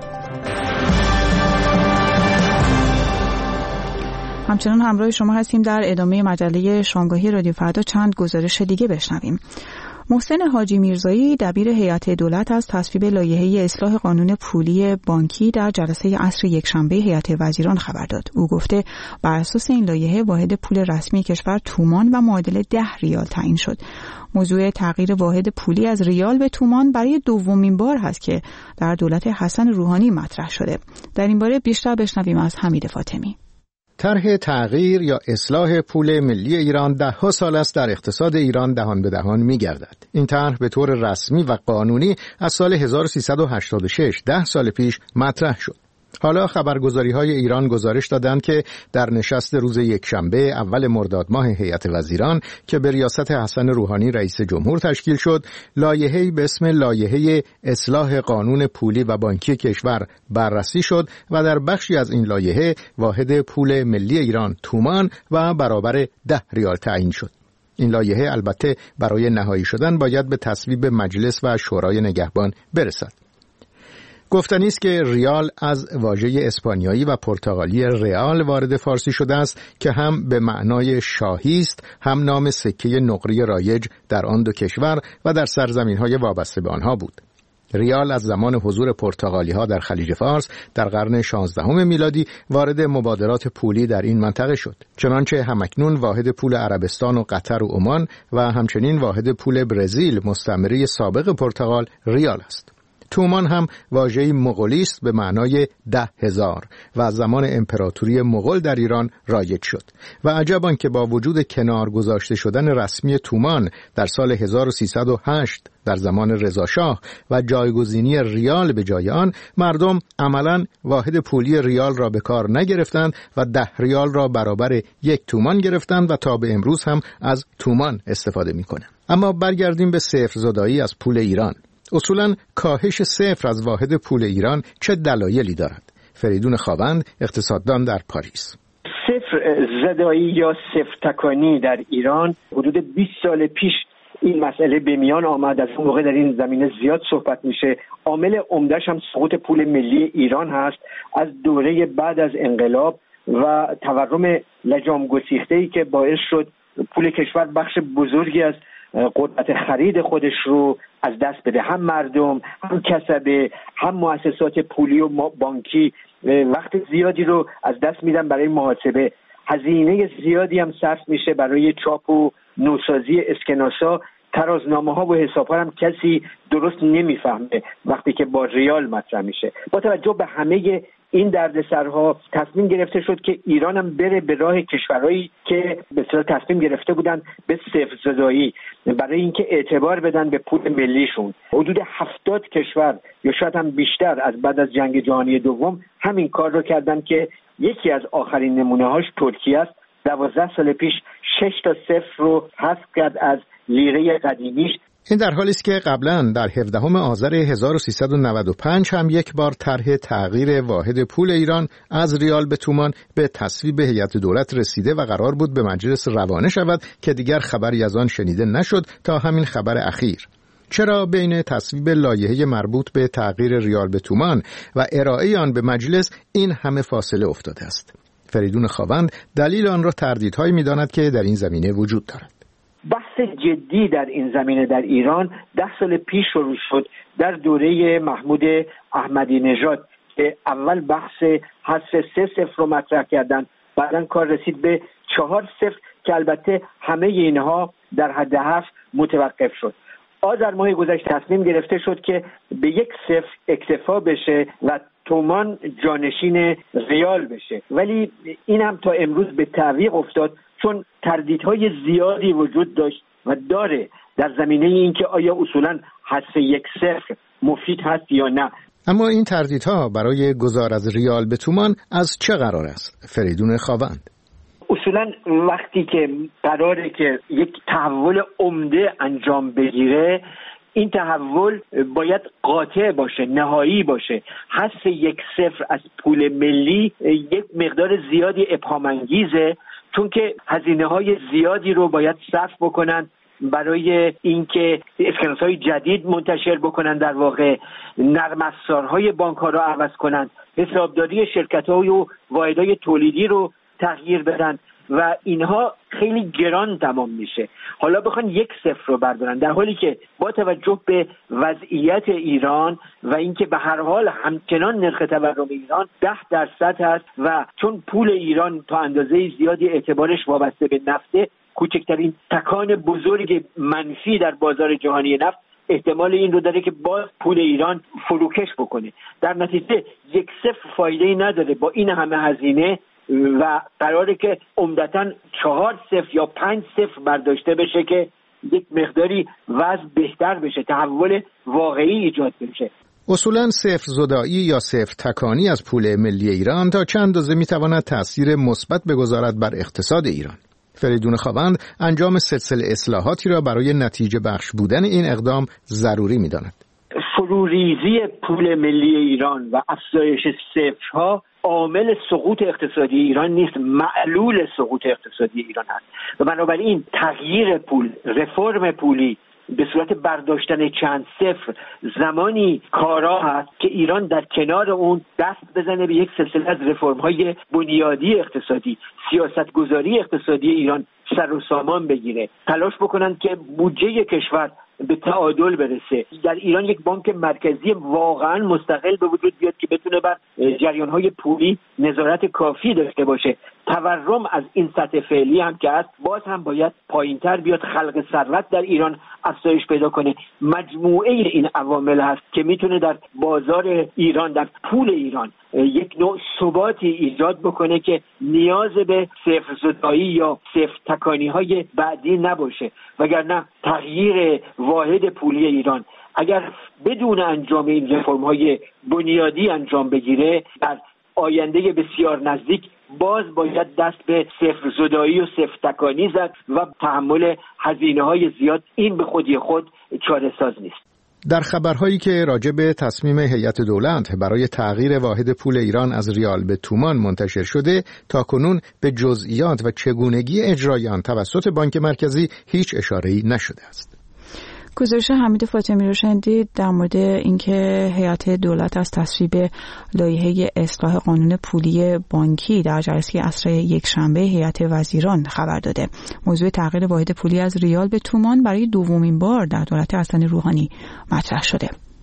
همچنان همراه شما هستیم. در ادامه مجله شامگاهی رادیو فردا چند گزارش دیگه بشنویم. محسن حاجی میرزایی دبیر هیئت دولت از تصویب لایحه اصلاح قانون پولی بانکی در جلسه عصر یکشنبه هیئت وزیران خبر داد. او گفته بر اساس این لایحه واحد پول رسمی کشور تومان و معادل 10 ریال تعیین شد. موضوع تغییر واحد پولی از ریال به تومان برای دومین بار هست که در دولت حسن روحانی مطرح شده. در این باره بیشتر بشنویم از حمید فاطمی. طرح تغییر یا اصلاح پول ملی ایران 10 سال است در اقتصاد ایران دهان به دهان می‌گردد. این طرح به طور رسمی و قانونی از سال 1386 10 سال پیش مطرح شد. حالا خبرگزاری‌های ایران گزارش دادند که در نشست روز یکشنبه اول مرداد ماه هیئت وزیران که به ریاست حسن روحانی رئیس جمهور تشکیل شد، لایحه‌ای به اسم لایحه اصلاح قانون پولی و بانکی کشور بررسی شد و در بخشی از این لایحه واحد پول ملی ایران تومان و برابر 10 ریال تعیین شد. این لایحه البته برای نهایی شدن باید به تصویب مجلس و شورای نگهبان برسد. گفتنی است که ریال از واژه اسپانیایی و پرتغالی ریال وارد فارسی شده است که هم به معنای شاهی است، هم نام سکه نقره رایج در آن دو کشور و در سرزمین‌های وابسته به آنها بود. ریال از زمان حضور پرتغالی‌ها در خلیج فارس در قرن 16 میلادی وارد مبادلات پولی در این منطقه شد. چنانچه همکنون واحد پول عربستان و قطر و عمان و همچنین واحد پول برزیل مستعمره سابق پرتغال ریال است. تومان هم واژه‌ای مغولی است به معنای 10,000 و از زمان امپراتوری مغول در ایران رایج شد و عجب آن که با وجود کنار گذاشته شدن رسمی تومان در سال 1308 در زمان رضاشاه و جایگزینی ریال به جای آن، مردم عملاً واحد پولی ریال را به کار نگرفتند و 10 ریال را برابر 1 تومان گرفتند و تا به امروز هم از تومان استفاده می‌کنند. اما برگردیم به صفرزدایی از پول ایران. اصولاً کاهش صفر از واحد پول ایران چه دلایلی دارد؟ فریدون خاوند، اقتصاددان در پاریس. صفر زدایی یا صفر تکانی در ایران حدود 20 سال پیش این مسئله به میان آمد. از اون موقع در این زمینه زیاد صحبت میشه. عامل عمده‌اش هم سقوط پول ملی ایران هست. از دوره بعد از انقلاب و تورم لجام گسیخته‌ای که باعث شد پول کشور بخش بزرگی از قدرت خرید خودش رو از دست بده. هم مردم، هم کسبه، هم مؤسسات پولی و بانکی وقت زیادی رو از دست میدن برای محاسبه. هزینه زیادی هم صرف میشه برای چاپ و نوسازی اسکناسا. ترازنامه ها و حساب ها هم کسی درست نمیفهمه وقتی که با ریال مطرح میشه. با توجه به همه این دردسرها تصمیم گرفته شد که ایران هم بره به راه کشورهایی که به اصطلاح تصمیم گرفته بودن به صفرزدایی برای اینکه اعتبار بدن به پول ملیشون. حدود 70 کشور یا شاید هم بیشتر از بعد از جنگ جهانی دوم همین کار رو کردن که یکی از آخرین نمونه‌هاش ترکیه است. 12 سال پیش 6 تا صفر رو حذف کرد از لیره قدیمیش. این در حالی است که قبلا در 17 آذر 1395 هم یک بار طرح تغییر واحد پول ایران از ریال به تومان به تصویب هیئت دولت رسیده و قرار بود به مجلس روانه شود که دیگر خبری از آن شنیده نشد تا همین خبر اخیر. چرا بین تصویب لایحه مربوط به تغییر ریال به تومان و ارائه آن به مجلس این همه فاصله افتاده است؟ فریدون خاوند دلیل آن را تردیدهایی می‌داند که در این زمینه وجود دارد. بحث جدی در این زمینه در ایران 10 سال پیش شروع شد در دوره محمود احمدی نژاد که اول بحث حذف 3-0 رو مطرح کردن، بعدن کار رسید به 4-0 که البته همه اینها در حد 7 متوقف شد. آذر ماه گذشته تصمیم گرفته شد که به 1-0 اکتفا بشه و تومان جانشین ریال بشه، ولی این هم تا امروز به تعویق افتاد چون تردیدهای زیادی وجود داشت و داره در زمینه اینکه آیا اصولاً حذف 1-0 مفید هست یا نه. اما این تردیدها برای گذار از ریال به تومان از چه قرار است؟ فریدون خاوند. اصولاً وقتی که قراره که یک تحول عمده انجام بگیره، این تحول باید قاطع باشه، نهایی باشه. حذف 1-0 از پول ملی یک مقدار زیادی ابهام انگیزه، چون که هزینه‌های زیادی رو باید صرف بکنن برای اینکه اسکناس‌های جدید منتشر بکنن، در واقع نرم افزارهای بانک‌ها رو عوض کنن، حسابداری شرکت‌ها و واحدهای تولیدی رو تغییر بدن و اینها خیلی گران تمام میشه. حالا بخوان 1-0 رو بردارن، در حالی که با توجه به وضعیت ایران و اینکه به هر حال همچنان نرخ تورم ایران 10% هست و چون پول ایران تا اندازه زیادی اعتبارش وابسته به نفته، کوچکترین تکان بزرگ منفی در بازار جهانی نفت احتمال این رو داره که باز پول ایران فروکش بکنه. در نتیجه 1-0 فایده‌ای نداره با این همه هزینه و قراره که عمدتاً 4-0 یا 5-0 برداشته بشه که یک مقداری وضع بهتر بشه، تحول واقعی ایجاد بشه. اصولاً صفر زدایی یا صفر تکانی از پول ملی ایران تا چند اندازه میتواند تأثیر مثبت بگذارد بر اقتصاد ایران. فریدون خاوند انجام سلسله اصلاحاتی را برای نتیجه بخش بودن این اقدام ضروری می‌داند. فروریزی پول ملی ایران و افزایش صفرها عامل سقوط اقتصادی ایران نیست، معلول سقوط اقتصادی ایران هست و بنابراین تغییر پول، رفرم پولی به صورت برداشتن چند صفر زمانی کارا هست که ایران در کنار اون دست بزنه به یک سلسله از رفرم‌های بنیادی اقتصادی، سیاستگذاری اقتصادی ایران سر و سامان بگیره، تلاش بکنن که بودجه کشور به تعادل برسه. در ایران یک بانک مرکزی واقعا مستقل به وجود بیاد که بتونه بر جریان‌های پولی نظارت کافی داشته باشه. تورم از این سطح فعلی هم که هست باز هم باید پایین‌تر بیاد، خلق ثروت در ایران افزایش پیدا کنه. مجموعه این عوامل هست که میتونه در بازار ایران، در پول ایران یک نوع ثباتی ایجاد بکنه که نیاز به صفر زدایی یا صفر تکانی‌های بعدی نباشه، وگرنه تغییر واحد پولی ایران اگر بدون انجام این رفرم‌های بنیادی انجام بگیره در آینده بسیار نزدیک باز باید دست به صفر زدایی و صفر تکانی زد و تحمل هزینه‌های زیاد این به خودی خود چاره ساز نیست. در خبرهایی که راجع به تصمیم هیئت دولت برای تغییر واحد پول ایران از ریال به تومان منتشر شده، تاکنون به جزئیات و چگونگی اجرای آن توسط بانک مرکزی هیچ اشاره‌ای نشده است. گزارش حمید فاطمی رو شنیدید در مورد اینکه هیئت دولت از تصویب لایحه اصلاح قانون پولی بانکی در جلسه عصر یکشنبه هیئت وزیران خبر داده. موضوع تغییر واحد پولی از ریال به تومان برای دومین بار در دولت حسن روحانی مطرح شده.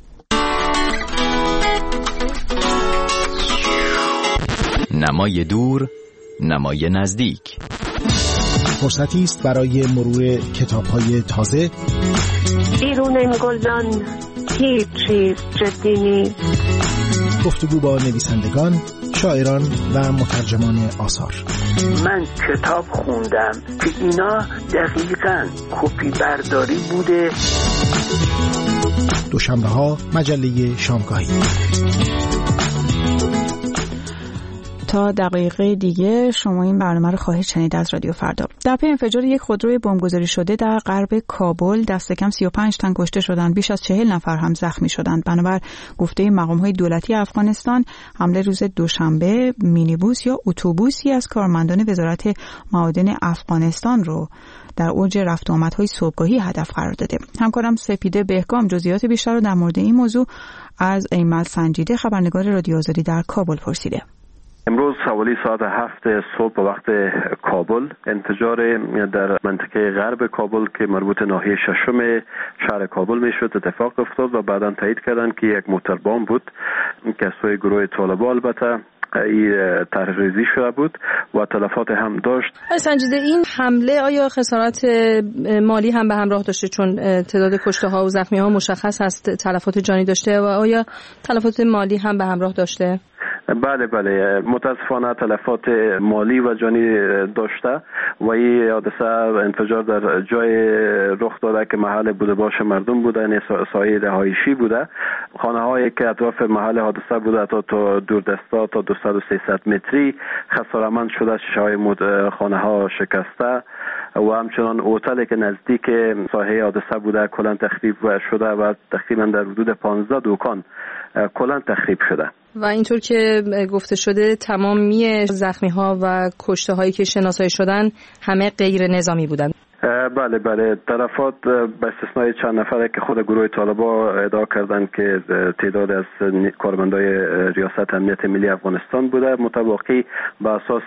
نمای دور، نمای نزدیک. فرصتی است برای مرور کتاب‌های تازه. بیرون این گلدان هیچ چیز جدی نیست. گفتگو با نویسندگان، شاعران و مترجمان آثار. من کتاب خوندم که اینا دقیقاً کپی برداری بوده. دوشنبه‌ها مجله شامگاهی. تا دقیقه دیگه شما این برنامه رو خواهید شنید از رادیو فردا. در پی انفجار یک خودروی بمبگذاری شده در غرب کابل دست کم 35 تن کشته شدند، بیش از 40 نفر هم زخمی شدند. بنابر گفته مقام‌های دولتی افغانستان، حمله روز دوشنبه مینیبوس یا اتوبوسی از کارمندان وزارت معادن افغانستان رو در اوج رفت و آمدهای صبحگاهی هدف قرار داده. همکارم سپیده بهگام جزئیات بیشتر رو در مورد این موضوع از ایمل سنجیده، خبرنگار رادیو آزادی در کابل پرسیده. امروز حوالی ساعت 7 صبح به وقت کابل انفجار در منطقه غرب کابل که مربوط ناحیه ششم شهر کابل میشد اتفاق افتاد و بعداً تایید کردند که یک موتر بمب بود که از سوی گروه طالبان البته طرح‌ریزی شده بود و تلفات هم داشت. سنجیده، این حمله آیا خسارات مالی هم به همراه داشته؟ چون تعداد کشته ها و زخمی ها مشخص هست، تلفات جانی داشته و آیا تلفات مالی هم به همراه داشته؟ بله متاسفانه تلفات مالی و جانی داشته و این حادثه انفجار در جای رخ داده که محل بوده باش مردم بوده، یعنی سایه رهایشی بوده. خانه هایی که اطراف محل حادثه بوده تا دوردستا تا 200-300 متری خساره‌مند شده، شیشه‌های خانه ها شکسته و همچنان هتلی که نزدیک ساحه حادثه بوده کلاً تخریب شده و تقریبا در حدود 15 دکان کلاً تخریب شده. و اینطور که گفته شده تمامی زخمی ها و کشته هایی که شناسایی شدن همه غیر نظامی بودند. بله تلفات به استثنای چند نفره که خود گروه طالبان ادعا کردند که تعداد از کارمندای ریاست امنیت ملی افغانستان بوده. مطابقی به اساس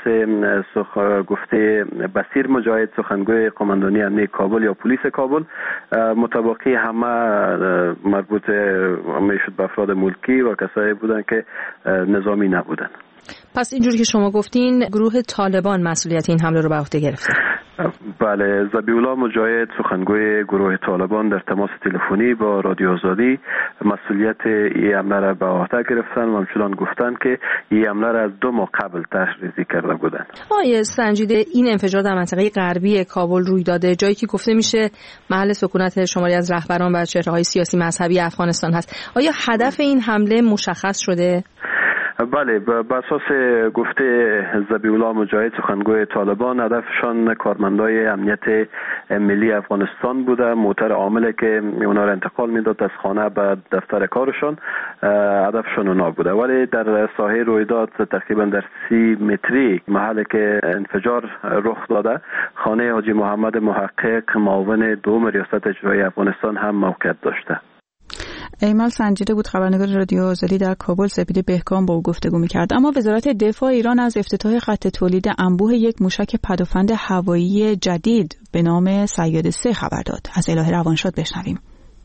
گفته بصیر مجاهد، سخنگوی قماندانی امنیه کابل یا پلیس کابل، مطابقی همه مربوط میشد به افراد ملکی و کسایی بودند که نظامی نبودند. پس اینجوری که شما گفتین گروه طالبان مسئولیت این حمله رو به عهده گرفته؟ بله، ذبیحالله مجاهد سخنگوی گروه طالبان در تماس تلفنی با رادیو آزادی مسئولیت این حمله را به عهده گرفتن و همچنان گفتند که این حمله را از 2 ماه قبل تحریزی کرده بودند. آقای سنجیده، این انفجار در منطقه غربی کابل روی داده، جایی که گفته میشه محل سکونت شماری از رهبران و چهره‌های سیاسی مذهبی افغانستان هست. آیا هدف این حمله مشخص شده؟ بله، به اساس گفته ذبیحالله مجاهد سخنگوی طالبان، هدفشان کارمندای امنیت ملی افغانستان بوده. موتر عاملی که اونا را انتقال میداد از خانه به دفتر کارشان، هدفشان اونا بوده. ولی در ساحه رویداد تقریبا در 30 متری محلی که انفجار رخ داده، خانه حاجی محمد محقق معاون دوم ریاست اجرایی افغانستان هم موقعیت داشته. ایمال سنجیده بود، خبرنگار رادیو آزادی در کابل. سپید بهکام با او گفتگو می‌کرد. اما وزارت دفاع ایران از افتتاح خط تولید انبوه یک موشک پدافند هوایی جدید به نام صیاد 3 خبر داد. از الهه روانشاد بشنویم.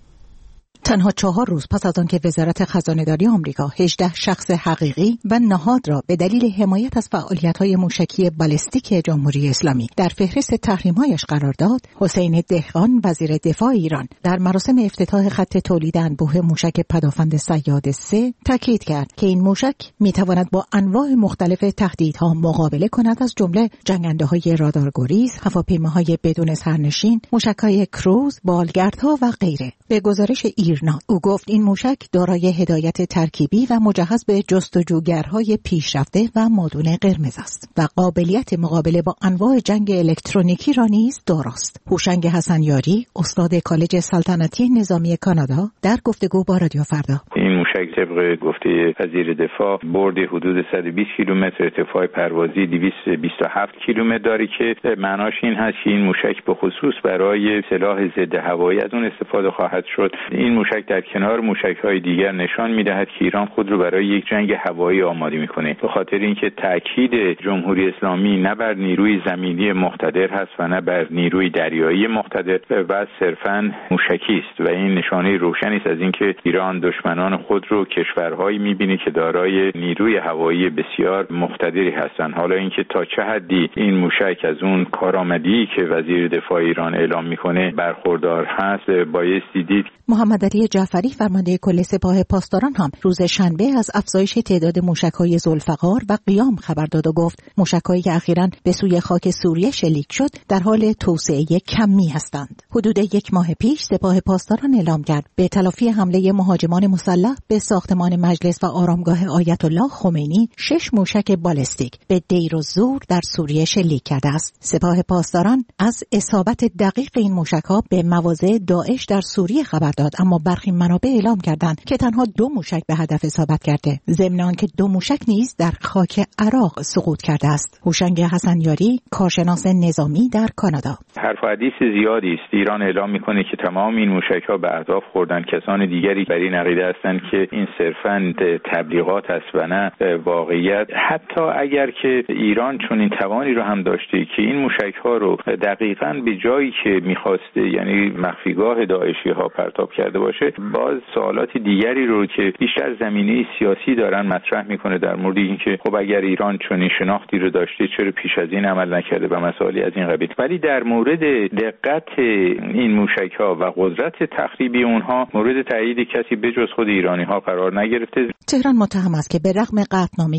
تنها 4 روز پس از آنکه وزارت خزانه‌داری آمریکا 18 شخص حقیقی و نهاد را به دلیل حمایت از فعالیت‌های موشکی بالستیک جمهوری اسلامی در فهرست تحریم‌هایش قرار داد، حسین دهقان وزیر دفاع ایران در مراسم افتتاح خط تولید انبوه موشک پدافند صیاد 3 تاکید کرد که این موشک می‌تواند با انواع مختلف تهدیدها مقابله کند، از جمله جنگنده‌های رادارگریز، هواپیماهای بدون سرنشین، موشک‌های کروز، بالگردها و غیره. به گزارش ایرنا او گفت این موشک دارای هدایت ترکیبی و مجهز به جستجوگرهای پیشرفته و مادون قرمز است و قابلیت مقابله با انواع جنگ الکترونیکی را نیز داراست. هوشنگ حسنیاری، استاد کالج سلطنتی نظامی کانادا، در گفتگو با رادیو فردا: این موشک طبق گفته وزیر دفاع برد حدود 120 کیلومتر، ارتفاع پروازی 227 کیلومتر داره که معناش این هست که این موشک به خصوص برای سلاح ضد هوایی از اون استفاده خواهد شد. این موشک در کنار موشک‌های دیگر نشان می‌دهد که ایران خود رو برای یک جنگ هوایی آماده می‌کنه، به خاطر اینکه تاکید جمهوری اسلامی نه بر نیروی زمینی مقتدر هست و نه بر نیروی دریایی مقتدر و صرفاً موشکی است و این نشانه روشنی است از اینکه ایران دشمنان خود رو کشورهایی می‌بینه که دارای نیروی هوایی بسیار مقتدری هستند. حالا اینکه تا چه حدی این موشک از اون کارآمدی که وزیر دفاع ایران اعلام می‌کنه برخوردار هست بایستی دید. محمد علی جعفری فرمانده کل سپاه پاسداران هم روز شنبه از افزایش تعداد موشک‌های ذوالفقار و قیام خبر داد و گفت موشک‌هایی که اخیراً به سوی خاک سوریه شلیک شد در حال توسعه کمی هستند. حدود 1 ماه پیش سپاه پاسداران اعلام کرد به تلافی حمله مهاجمان مسلح به ساختمان مجلس و آرامگاه آیت الله خمینی 6 موشک بالستیک به دیر الزور در سوریه شلیک کرده است. سپاه پاسداران از اصابت دقیق این موشک‌ها به مواضع داعش در سوریه خبر داد، اما برخی منابع اعلام کردند که تنها 2 موشک به هدف اصابت کرده، ضمن آنکه 2 موشک نیز در خاک عراق سقوط کرده است. هوشنگ حسنیاری، کارشناس نظامی در کانادا: حرف و حدیث زیادی است. ایران اعلام میکنه که تمام این موشک‌ها به اهداف خوردن. کسان دیگری بر این عقیده هستند که این صرفاً تبلیغات است و نه واقعیت. حتی اگر که ایران چون این توانی رو هم داشته که این موشک‌ها رو دقیقاً به جایی که می‌خواسته، یعنی مخفیگاه داعشی‌ها پرتاب کرده باشه، باز سوالات دیگری رو که بیشتر زمینه سیاسی دارن مطرح میکنه در مورد اینکه خب اگر ایران چنین شناختی رو داشته چرا پیش از این عمل نکرده و مسائلی از این قبیل. ولی در مورد دقت این موشک‌ها و قدرت تخریبی اونها مورد تایید کسی بجز خود ایرانی‌ها قرار نگرفته. تهران متهم است که به رغم قطعنامه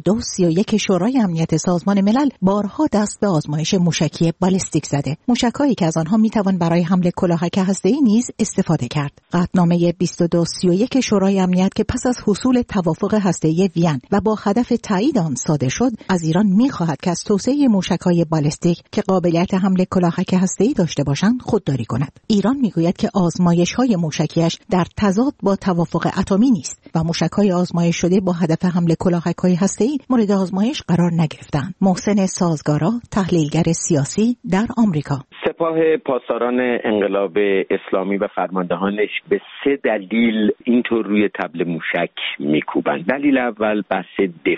2231 شورای امنیت سازمان ملل بارها دست به آزمایش موشکی بالستیک زده. موشک‌هایی که از آنها میتوان برای حمله کلاهک هسته‌ای نیز استفاده کرد. قطعنامه 2231 شورای امنیت که پس از حصول توافق هسته‌ای وین و با هدف تایید آن صادر شد، از ایران می‌خواهد که از توسعه موشک‌های بالستیک که قابلیت حمله کلاهک هسته‌ای داشته باشند خودداری کند. ایران می‌گوید که آزمایش‌های موشکیش در تضاد با توافق اتمی نیست و موشک‌های آزمایش شده با هدف حمله کلاهک‌های هسته‌ای مورد آزمایش قرار نگرفتند. محسن سازگارا، تحلیلگر سیاسی در آمریکا: سپاه پاسداران انقلاب اسلامی و فرماندهانش به 3 دلیل اینطور روی طبل موشک میکوبند. دلیل اول بحث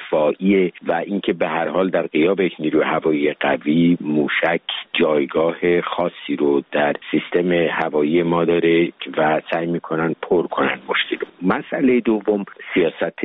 دفاعی و اینکه به هر حال در غیاب یک نیروی هوایی قوی موشک جایگاه خاصی رو در سیستم هوایی ما داره و سعی میکنن پر کنن مشکل رو. مسئله دوم سیاست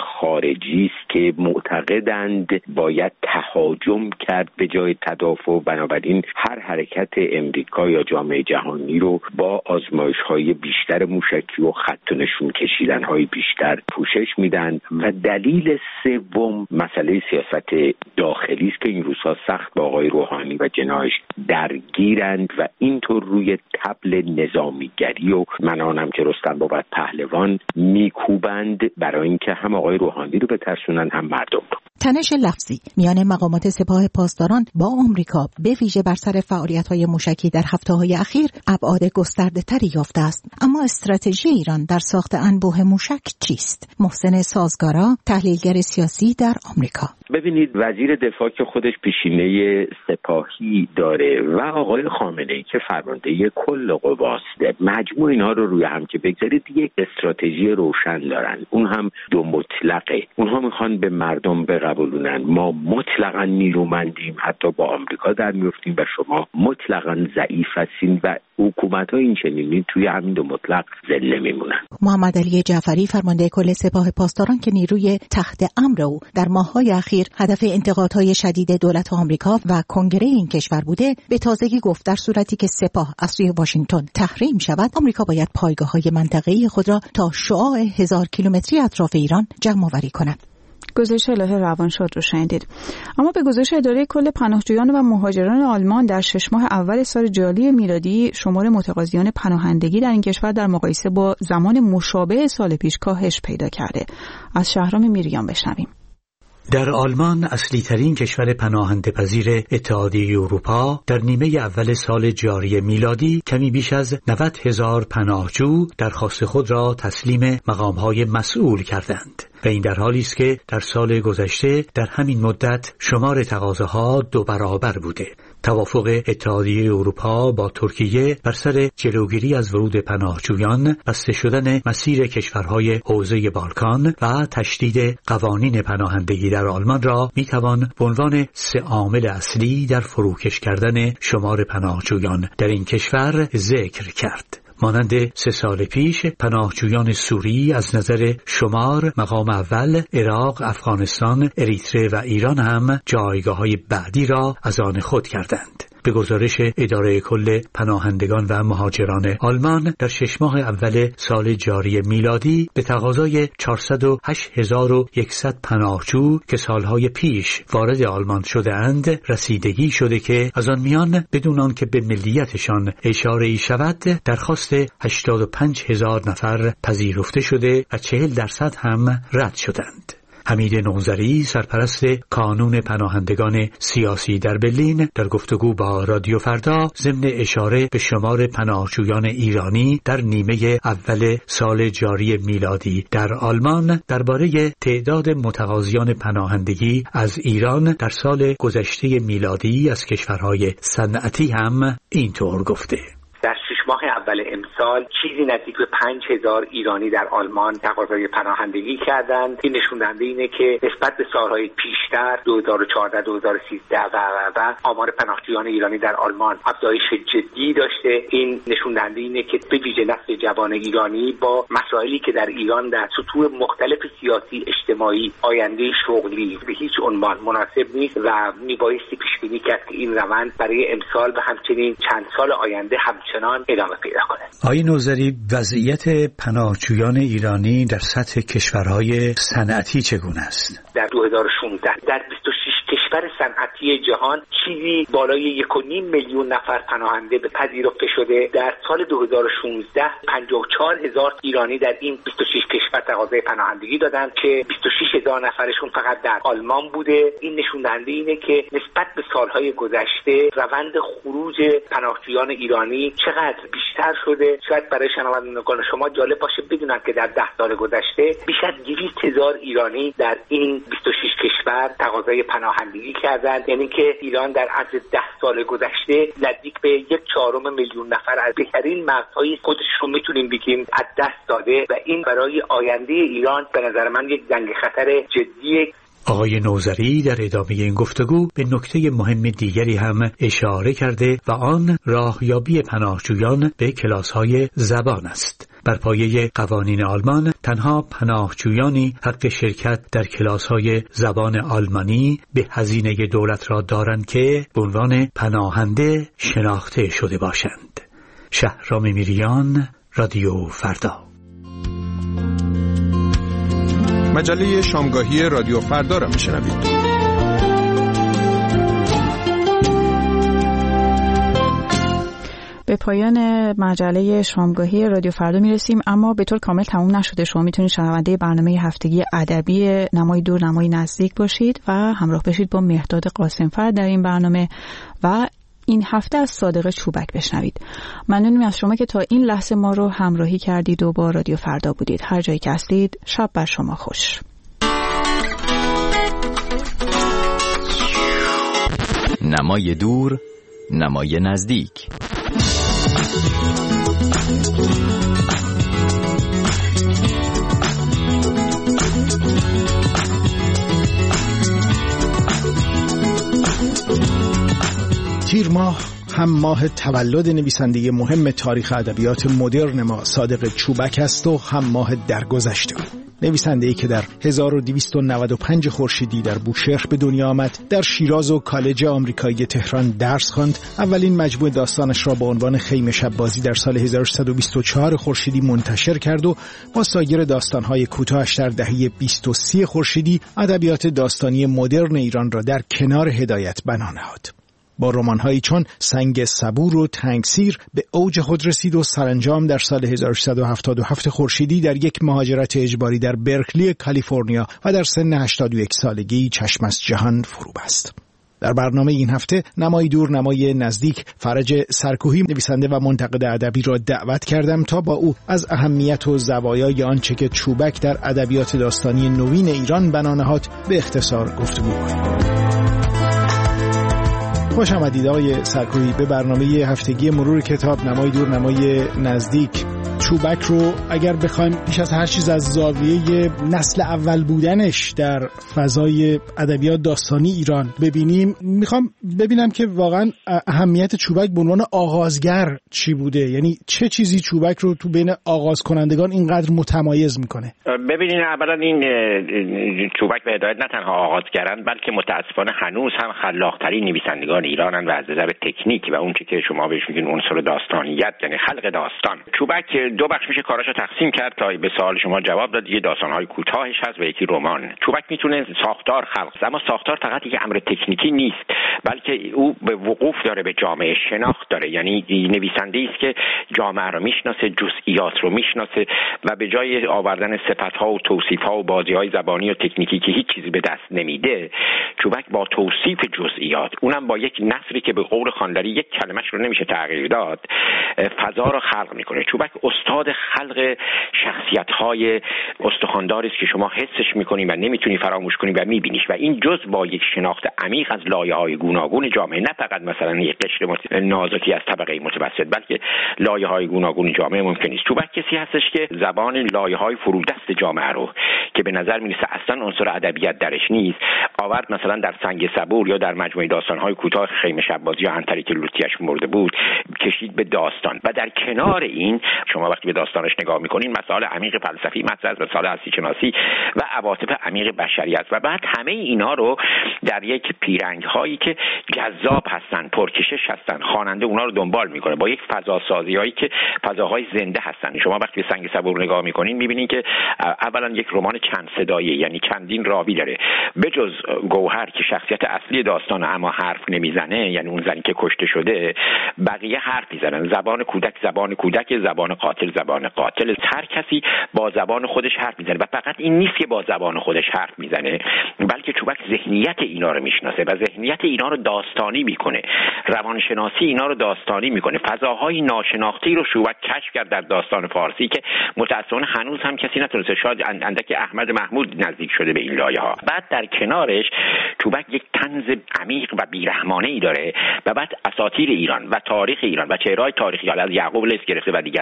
خارجی است که معتقدند باید تهاجم کرد به جای تدافع. بنابراین هر حرکت امریکا یا جامعه جهانی رو با آزمایش‌های بیشتر موشکی و خط و نشون کشیدن‌های بیشتر پوشش میدن. و دلیل سوم مسئله سیاست داخلی است که این روزها سخت با آقای روحانی و جناحش درگیرند و اینطور روی طبل نظامیگری و منانم که رستم بابت پهلوان میکوبند برای اینکه هم آقای روحانی رو بترسونن هم مردم رو. تنش لفظی میان مقامات سپاه پاسداران با آمریکا به ویژه بر سر فعالیت‌های موشکی در هفته‌های اخیر ابعاد گسترده‌تری یافته است. اما استراتژی ایران در ساخت انبوه موشک چیست؟ محسن سازگارا، تحلیلگر سیاسی در آمریکا. ببینید، وزیر دفاع که خودش پیشینه سپاهی داره و آقای خامنه‌ای که فرمانده کل قواست، مجموع اینها رو روی هم که بگذارید یک استراتژی روشن دارن. اون هم دو مطلقه. اونها میخوان به مردم بقبولونن ما مطلقاً نیرومندیم، حتی با آمریکا در میافتیم و شما مطلقاً ضعیف هستین و حکومت‌ها این چنینی توی همین دو مطلق ذله میمونن. محمد علی جعفری، فرمانده کل سپاه پاسداران که نیروی تحت امر او در ماه‌های اخیر هدف انتقادهای شدید دولت آمریکا و کنگره این کشور بوده، به تازگی گفت در صورتی که سپاه از سوی واشنگتن تحریم شود، آمریکا باید پایگاه‌های منطقه‌ای خود را تا شعاع 1000 کیلومتری اطراف ایران جمع‌آوری کند. گزارش الهه روانشاد رو شنیدید. اما به گزارش اداره کل پناهجویان و مهاجران آلمان در 6 ماه اول سال جاری میلادی شمار متقاضیان پناهندگی در این کشور در مقایسه با زمان مشابه سال پیش کاهش پیدا کرده. از شهرام میریان بشنویم. در آلمان، اصلی ترین کشور پناهنده پذیر اتحادیه اروپا، در نیمه اول سال جاری میلادی کمی بیش از 90,000 پناهجو درخواست خود را تسلیم مقام‌های مسئول کردند. و این در حالی است که در سال گذشته در همین مدت شمار تقاضاها 2 برابر بوده. توافق اتحادیه اروپا با ترکیه بر سر جلوگیری از ورود پناهجویان، بسته شدن مسیر کشورهای حوزه بالکان و تشدید قوانین پناهندگی در آلمان را میتوان به عنوان 3 عامل اصلی در فروکش کردن شمار پناهجویان در این کشور ذکر کرد. مانند 3 سال پیش پناهجویان سوری از نظر شمار مقام اول، عراق، افغانستان، اریتره و ایران هم جایگاه‌های بعدی را از آن خود کردند. به گزارش اداره کل پناهندگان و مهاجران آلمان، در 6 ماه اول سال جاری میلادی به تقاضای 408,100 پناهجو که سالهای پیش وارد آلمان شده‌اند رسیدگی شده که از آن میان بدون آنکه به ملیتشان اشاره‌ای شود درخواست 85,000 نفر پذیرفته شده و 40% هم رد شدند. حمید نوذری، سرپرست کانون پناهندگان سیاسی در برلین، در گفتگو با رادیو فردا ضمن اشاره به شمار پناهجویان ایرانی در نیمه اول سال جاری میلادی در آلمان درباره تعداد متقاضیان پناهندگی از ایران در سال گذشته میلادی از کشورهای صنعتی هم اینطور گفته: در 6 ماه اول امسال چیزی نزدیک به 5,000 ایرانی در آلمان تقاضای پناهندگی کردند. این نشون دهنده اینه که نسبت به سالهای پیشتر 2014 2013 و آمار پناهجویان ایرانی در آلمان افزایش جدی داشته. این نشون دهنده اینه که به ویژه نسل جوان ایرانی با مسائلی که در ایران در سطوح مختلف سیاسی اجتماعی آینده شغلی به هیچ عنوان مناسب نیست و میبایستی پیش بینی کرد که این روند برای امسال و همچنین چند سال آینده همچنان ادامه پیدا کنه. آقای نوذری، وضعیت پناهجویان ایرانی در سطح کشورهای صنعتی چگونه است؟ در 2016 در 26 کشور صنعتی جهان چیزی بالای 1.5 میلیون نفر پناهنده به پذیرفته شده. در سال 2016 54,000 ایرانی در این 26 کشور تقاضای پناهندگی دادند که 26,000 نفرشون فقط در آلمان بوده. این نشون دهنده اینه که نسبت به سالهای گذشته روند خروج پناهجویان ایرانی چقدر بیشتر شده. شاید برای شنوندگان شما جالب باشه بدونن که در 10 سال گذشته بیش از 200,000 ایرانی در این 26 کشور تقاضای پناهندگی کردند. یعنی که ایران در عرض 10 سال گذشته نزدیک به 1/4 میلیون نفر از بهترین مرزهای خودش رو میتونیم بگیم از دست داده و این برای آینده ایران به نظر من یک زنگ خطر جدیه. آقای نوذری در ادامه این گفتگو به نکته مهم دیگری هم اشاره کرده و آن راهیابی پناهجویان به کلاس‌های زبان است. بر پایه قوانین آلمان تنها پناهجویانی حق شرکت در کلاس‌های زبان آلمانی به هزینه دولت را دارند که به عنوان پناهنده شناخته شده باشند. شهرام میریان، رادیو فردا. مجله شامگاهی رادیو فردا را میشنوید. به پایان مجله شامگاهی رادیو فردا میرسیم، اما به طور کامل تموم نشده. شما میتونید شنونده برنامه هفتگی ادبی نمای دور نمای نزدیک باشید و همراه بشید با مهرداد قاسمفر در این برنامه و این هفته از صادق چوبک بشنوید. ممنونیم از شما که تا این لحظه ما رو همراهی کردید و با رادیو فردا بودید. هر جایی که هستید شب بر شما خوش. نمای دور نمای نزدیک. تیر ماه هم ماه تولد نویسنده مهم تاریخ ادبیات مدرن ما صادق چوبک است و هم ماه درگذشته. نویسنده‌ای که در 1295 خورشیدی در بوشهر به دنیا آمد، در شیراز و کالج آمریکایی تهران درس خواند، اولین مجموعه داستانش را با عنوان خیمه شب‌بازی در سال 1324 خورشیدی منتشر کرد و با سایر داستان‌های کوتاهش در دهه 20 و 30 خورشیدی ادبیات داستانی مدرن ایران را در کنار هدایت بنا نهاد. با رمان‌هایی چون سنگ صبور و تنگسیر به اوج خود رسید و سرانجام در سال 1877 خورشیدی در یک مهاجرت اجباری در برکلی کالیفرنیا و در سن 81 سالگی چشم از جهان فرو بست. در برنامه این هفته نمای دور نمای نزدیک فرج سرکوهی نویسنده و منتقد ادبی را دعوت کردم تا با او از اهمیت و زوایای آنچه که چوبک در ادبیات داستانی نوین ایران بنا نهاد به اختصار گفتگو کنیم. خوش آمدید آقای سرکوهی به برنامه هفتگی مرور کتاب نمای دور نمای نزدیک. چوبک رو اگر بخوایم پیش از هر چیز از زاویه نسل اول بودنش در فضای ادبیات داستانی ایران ببینیم، میخوام ببینم که واقعا اهمیت چوبک به عنوان آغازگر چی بوده، یعنی چه چیزی چوبک رو تو بین آغاز کنندگان اینقدر متمایز میکنه؟ ببینین اولا این چوبک به هدایت نه تنها آغازگرن بلکه متاسفانه هنوز هم خلاق‌ترین نویسندگان ایرانن و از نظر تکنیک و اون چیزی که شما بهش میگین عنصر داستانیت یعنی خلق داستان. چوبک دو بخش میشه کاراشو تقسیم کرد تا به سوال شما جواب داد. یه داستان‌های کوتاهش هست و یکی رمان. چوبک میتونه ساختار خلق، اما ساختار فقط یک امر تکنیکی نیست بلکه او به وقوف داره به جامعه، شناخت داره، یعنی نویسنده است که جامعه رو میشناسه، جزئیات رو میشناسه و به جای آوردن صفت‌ها و توصیف‌ها و بازی‌های زبانی و تکنیکی که هیچ چیزی به دست نمیده، چوبک با توصیف جزئیات، اونم با یک نثری که به قول خاندری یک کلمه‌اش رو نمیشه تغییر داد، فضا رو خلق میکنه. چوبک استاد خلق شخصیت‌های استخوانداری است که شما حسش می‌کنید و نمی‌تونی فراموش کنی و می‌بینیش و این جز با یک شناخت عمیق از لایه‌های گوناگون جامعه، نه فقط مثلا یک قشر نازکی از طبقه متوسط بلکه لایه‌های گوناگون جامعه ممکن است. چوبک کسی هستش که زبان لایه‌های فرودست جامعه رو که به نظر می‌رسه اصلا عنصر ادبیات درش نیست آورد، مثلا در سنگ صبور یا در مجموعه داستان‌های کوتاه خیمه شب‌بازی یا عنتری که لوتیش مرده بود کشید به داستان. و در کنار این شما وقتی به داستانش نگاه می‌کنین مسائل عمیق فلسفی مطرح است، مسائل هستی شناسی و عواطف عمیق بشریت و بعد همه اینا رو در یک پیرنگ‌هایی که جذاب هستن، پرکشش هستن، خواننده اونا رو دنبال می‌کنه با یک فضا سازی‌هایی که فضاهای زنده هستن. شما وقتی به سنگ صبور نگاه می‌کنین می‌بینین که اولا یک رمان چند صدایی، یعنی چندین راوی داره، بجز گوهر که شخصیت اصلی داستانه اما حرف نمیزنه، یعنی اون زنی که کشته شده، بقیه حرف میزنن. زبان کودک زبان کودک، زبان قاتل زبان قاتل. هر کسی با زبان خودش حرف میزنه و فقط این نیست که با زبان خودش حرف میزنه بلکه چوبک ذهنیت اینا رو میشناسه و ذهنیت اینا رو داستانی میکنه، روانشناسی اینا رو داستانی میکنه. فضاهای ناشناخته رو چوبک کشف کرد در داستان فارسی که متأسفانه هنوز هم کسی نتونسته، شاید اندک احمد محمود نزدیک شده به این لایه‌ها. بعد در کنارش چوبک یک طنز عمیق و بیرحمانه‌ای داره و بعد اساطیر ایران و تاریخ ایران و چهره‌های تاریخی از یعقوب لیث گرفته و دیگران رو به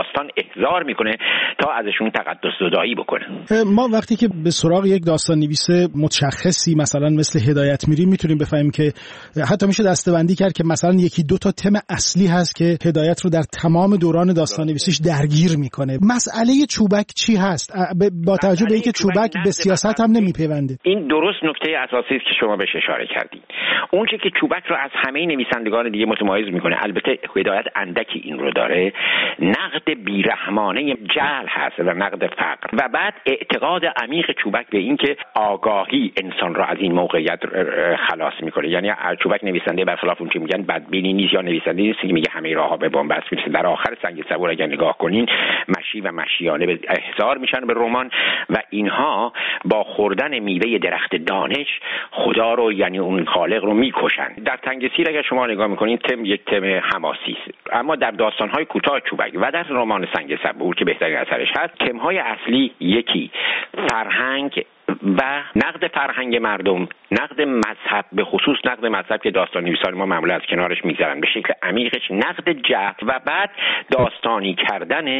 داستان احضار میکنه تا ازشون تقدس زدایی بکنه. ما وقتی که به سراغ یک داستان نویس متشخصی مثلا مثل هدایت میریم میتونیم بفهمیم که حتی میشه دسته‌بندی کرد که مثلا یکی دو تا تم اصلی هست که هدایت رو در تمام دوران داستان نویسیش درگیر میکنه. مسئله چوبک چی هست با توجه به اینکه چوبک به سیاست هم نمیپیونده؟ این درست نکته اساسی است که شما بهش اشاره کردید. اون چیزی که چوبک رو از همه نویسندگان دیگه متمایز میکنه، البته هدایت اندکی این رو داره، نقد بیرحمانه جهل هست و نقد فقر و بعد اعتقاد عمیق چوبک به این که آگاهی انسان را از این موقعیت خلاص میکنه. یعنی چوبک نویسنده برخلاف اون که میگن بدبینی نیست یا نویسنده نیست که میگه همه راهها به بنبست میرسه. در آخر سنگ صبور اگر نگاه کنین مشی و مشیانه به احضار میشن به رمان و اینها با خوردن میوه درخت دانش خدا رو یعنی اون خالق رو میکشن. در تنگسیر اگر شما نگاه میکنین تم یک تم حماسی است، اما در داستان‌های کوتاه چوبک و در رمان سنگ صبور که بهترین اثرش هست تم‌های اصلی یکی فرهنگ و نقد فرهنگ مردم، نقد مذهب، به خصوص نقد مذهب که داستان نویسان ما معمولا از کنارش میگذرن به شکل عمیقش، نقد جهل و بعد داستانی کردن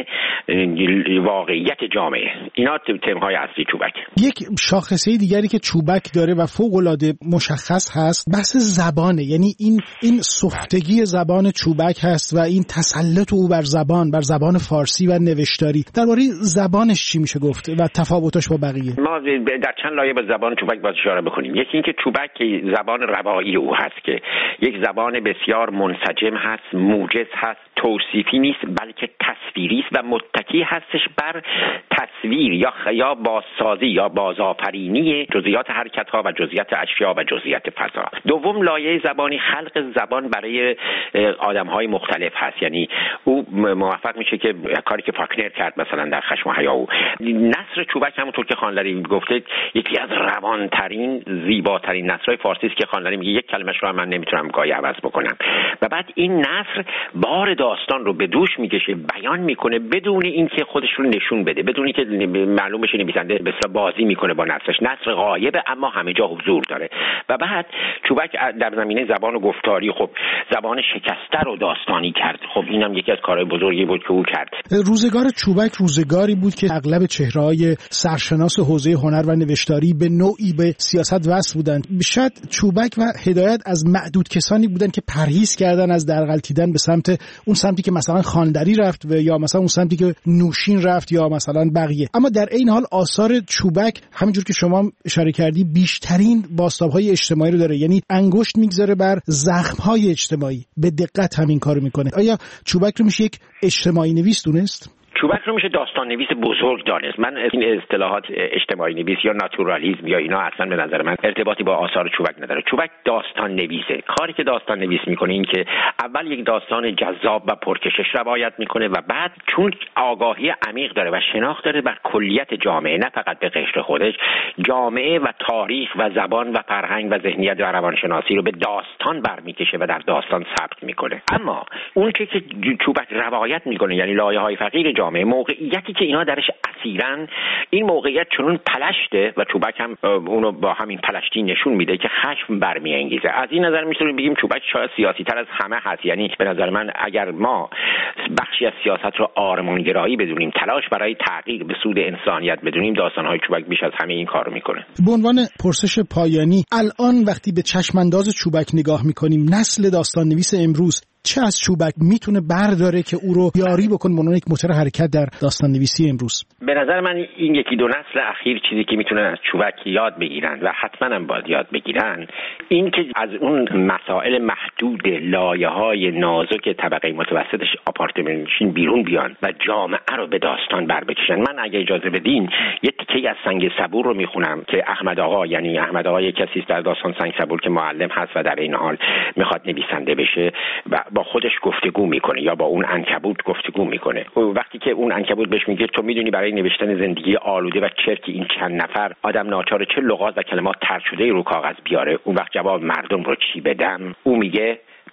واقعیت جامعه. اینا تم‌های اصلی چوبک. یک شاخصه دیگری که چوبک داره و فوق‌العاده مشخص هست بحث زبانه، یعنی این سفتگی زبان چوبک هست و این تسلط او بر زبان فارسی و نوشتاری. درباره زبانش چی میشه گفت و تفاوتش با بقیه؟ ما در چند لایه به زبان چوبک باز اشاره بکنیم. یکی این که چوبک زبان روایی او هست که یک زبان بسیار منسجم هست، موجز هست، توصیفی نیست بلکه تصویری است و متکی هستش بر تصویر یا بازسازی یا بازآفرینی جزئیات حرکت ها و جزئیات اشیا و جزئیات فضا. دوم لایه زبانی خلق زبان برای آدم های مختلف هست، یعنی او موفق میشه که کاری که فاکنر کرد مثلا در خشم و حیا او. نثر چوبک همونطور که خانلری گفته یکی از روانترین زیباترین نثرهای فارسی است که خانلری میگه یک کلمش رو من نمیتونم گاهی عوض بکنم و بعد این نثر بار داستان رو به دوش میکشه، بیان میکنه بدون اینکه خودش رو نشون بده، بدون اینکه معلوم بشه نویسنده به اصطلاح بازی میکنه با نثرش. نثر غایبه اما همه جا حضور داره. و بعد چوبک در زمینه زبان و گفتاری خب زبان شکسته رو داستانی کرد. خب اینم یکی از کارهای بزرگی بود که او کرد. روزگار چوبک روزگاری بود که اغلب چهره‌های سرشناس حوزه هنر و نوشتاری به نوعی به سیاست وصل بودند. شاید چوبک و هدایت از معدود کسانی بودند که پرهیز کردن از درغلطیدن به سمت اون سمتی که مثلا خاندری رفت و یا مثلا اون سمتی که نوشین رفت یا مثلا بقیه. اما در این حال آثار چوبک همونجور که شما اشاره کردی بیشترین بازتاب‌های اجتماعی رو داره، یعنی انگشت میگذاره بر زخم‌های اجتماعی. به دقت همین کارو میکنه. آیا چوبک رو میشه یک اجتماعی نویس دونست؟ چوبک رو میشه داستان نویس بزرگ دانست. من این اصطلاحات اجتماعی نویس یا ناتورالیسم یا اینا اصلا به نظر من ارتباطی با آثار چوبک نداره. چوبک داستان نویسه. کاری که داستان نویس میکنه این که اول یک داستان جذاب و پرکشش روایت میکنه و بعد چون آگاهی عمیق داره و شناخت داره بر کلیت جامعه، نه فقط به قشر خودش، جامعه و تاریخ و زبان و فرهنگ و ذهنیت و روانشناسی رو به داستان برمیکشه و در داستان ثبت میکنه. اما اون چیزی که چوبک روایت میکنه یعنی لایه‌های فقیر جامعه، موقعیتی که اینا درش اسیرن، این موقعیت چنون پلشته و چوبک هم اونو با همین پلشتی نشون میده که خشم برمیانگیزه. از این نظر میتونیم بگیم چوبک شاید سیاسی تر از همه هست. یعنی به نظر من اگر ما بخشی از سیاست رو آرمانگرایی بدونیم، تلاش برای تغییر به سود انسانیت بدونیم، داستان‌های چوبک بیش از همه این کارو میکنه. به عنوان پرسش پایانی، الان وقتی به چشم انداز چوبک نگاه میکنیم، نسل داستان نویس امروز چه از چوبک میتونه برداره که او رو یاری بکنه به عنوان یک موتور حرکت در داستان نویسی امروز؟ به نظر من این یکی دو نسل اخیر چیزی که میتونن از چوبک یاد بگیرن و حتما هم باید یاد بگیرن این که از اون مسائل محدود لایه‌های نازک طبقه متوسطش آپارتمانشین بیرون بیان و جامعه رو به داستان بر بکشن. من اگه اجازه بدین یه تیکه از سنگ صبور رو میخونم که احمد آقا، یعنی احمد آقا یک کسی است در داستان سنگ صبور که معلم هست و در این حال میخواد نویسنده بشه و با خودش گفتگو میکنه یا با اون عنکبوت گفتگو میکنه. وقتی که اون عنکبوت بهش میگه تو میدونی برای نوشتن زندگی آلوده و چرک این چند نفر آدم ناچار چه لغات و کلمات طرح شده رو کاغذ بیاره، اون وقت جواب مردم رو چی بدم؟ او میگه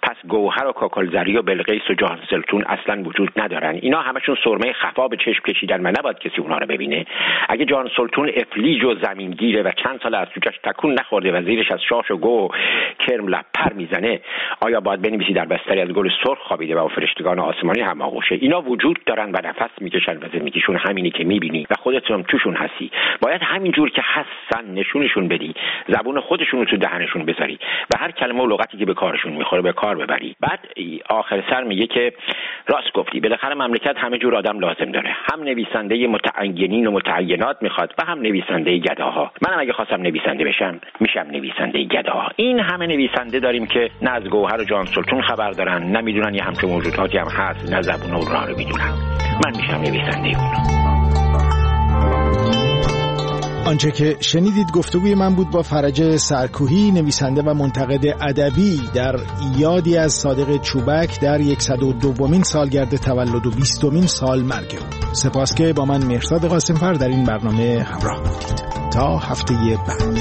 پس گوهر و کاکلزری و بلقیس و جان سلطون اصلا وجود ندارن. اینا همشون سرمه خفا به چشم کشیدن و نباید کسی اونا رو ببینه. اگه جان سلطون افلیج و زمینگیره و چند سال از سوچش تکون نخورده و زیرش از شاش و گو کرم لب پر میزنه، آیا باید بنویسی در بستری از گل سرخ خوابیده و فرشتگان آسمانی هماغوشه؟ اینا وجود دارن و نفس میکشن و زندگیشون همینی که میبینی و خودتون توشون هستی. باید همینجور که هستن نشونشون بدی، زبون خودشون رو تو دهنشون بذاری و هر کلمه و لغتی که به کارشون میخوره به کار ببری. بعد آخر سر میگه که راست گفتی، بالاخره مملکت همه جور آدم لازم داره، هم نویسنده متعینین و متعینات میخواد و هم نویسنده گداها. منم اگه خواستم نویسنده بشم میشم نویسنده گداها. این همه نویسنده داریم که نه از گوهر و جان سلطون خبر دارن، نه میدونن یه همچین موجوداتی هم هست، نه زبون اونها رو میدونن. من میشم نویسنده اونا. آنچه که شنیدید گفتگوی من بود با فرج سرکوهی، نویسنده و منتقد ادبی، در یادی از صادق چوبک در 102مین سالگرد تولد و 20مین سال مرگ او. سپاس که با من مهرزاد قاسمفر در این برنامه همراه بودید. تا هفته بعد.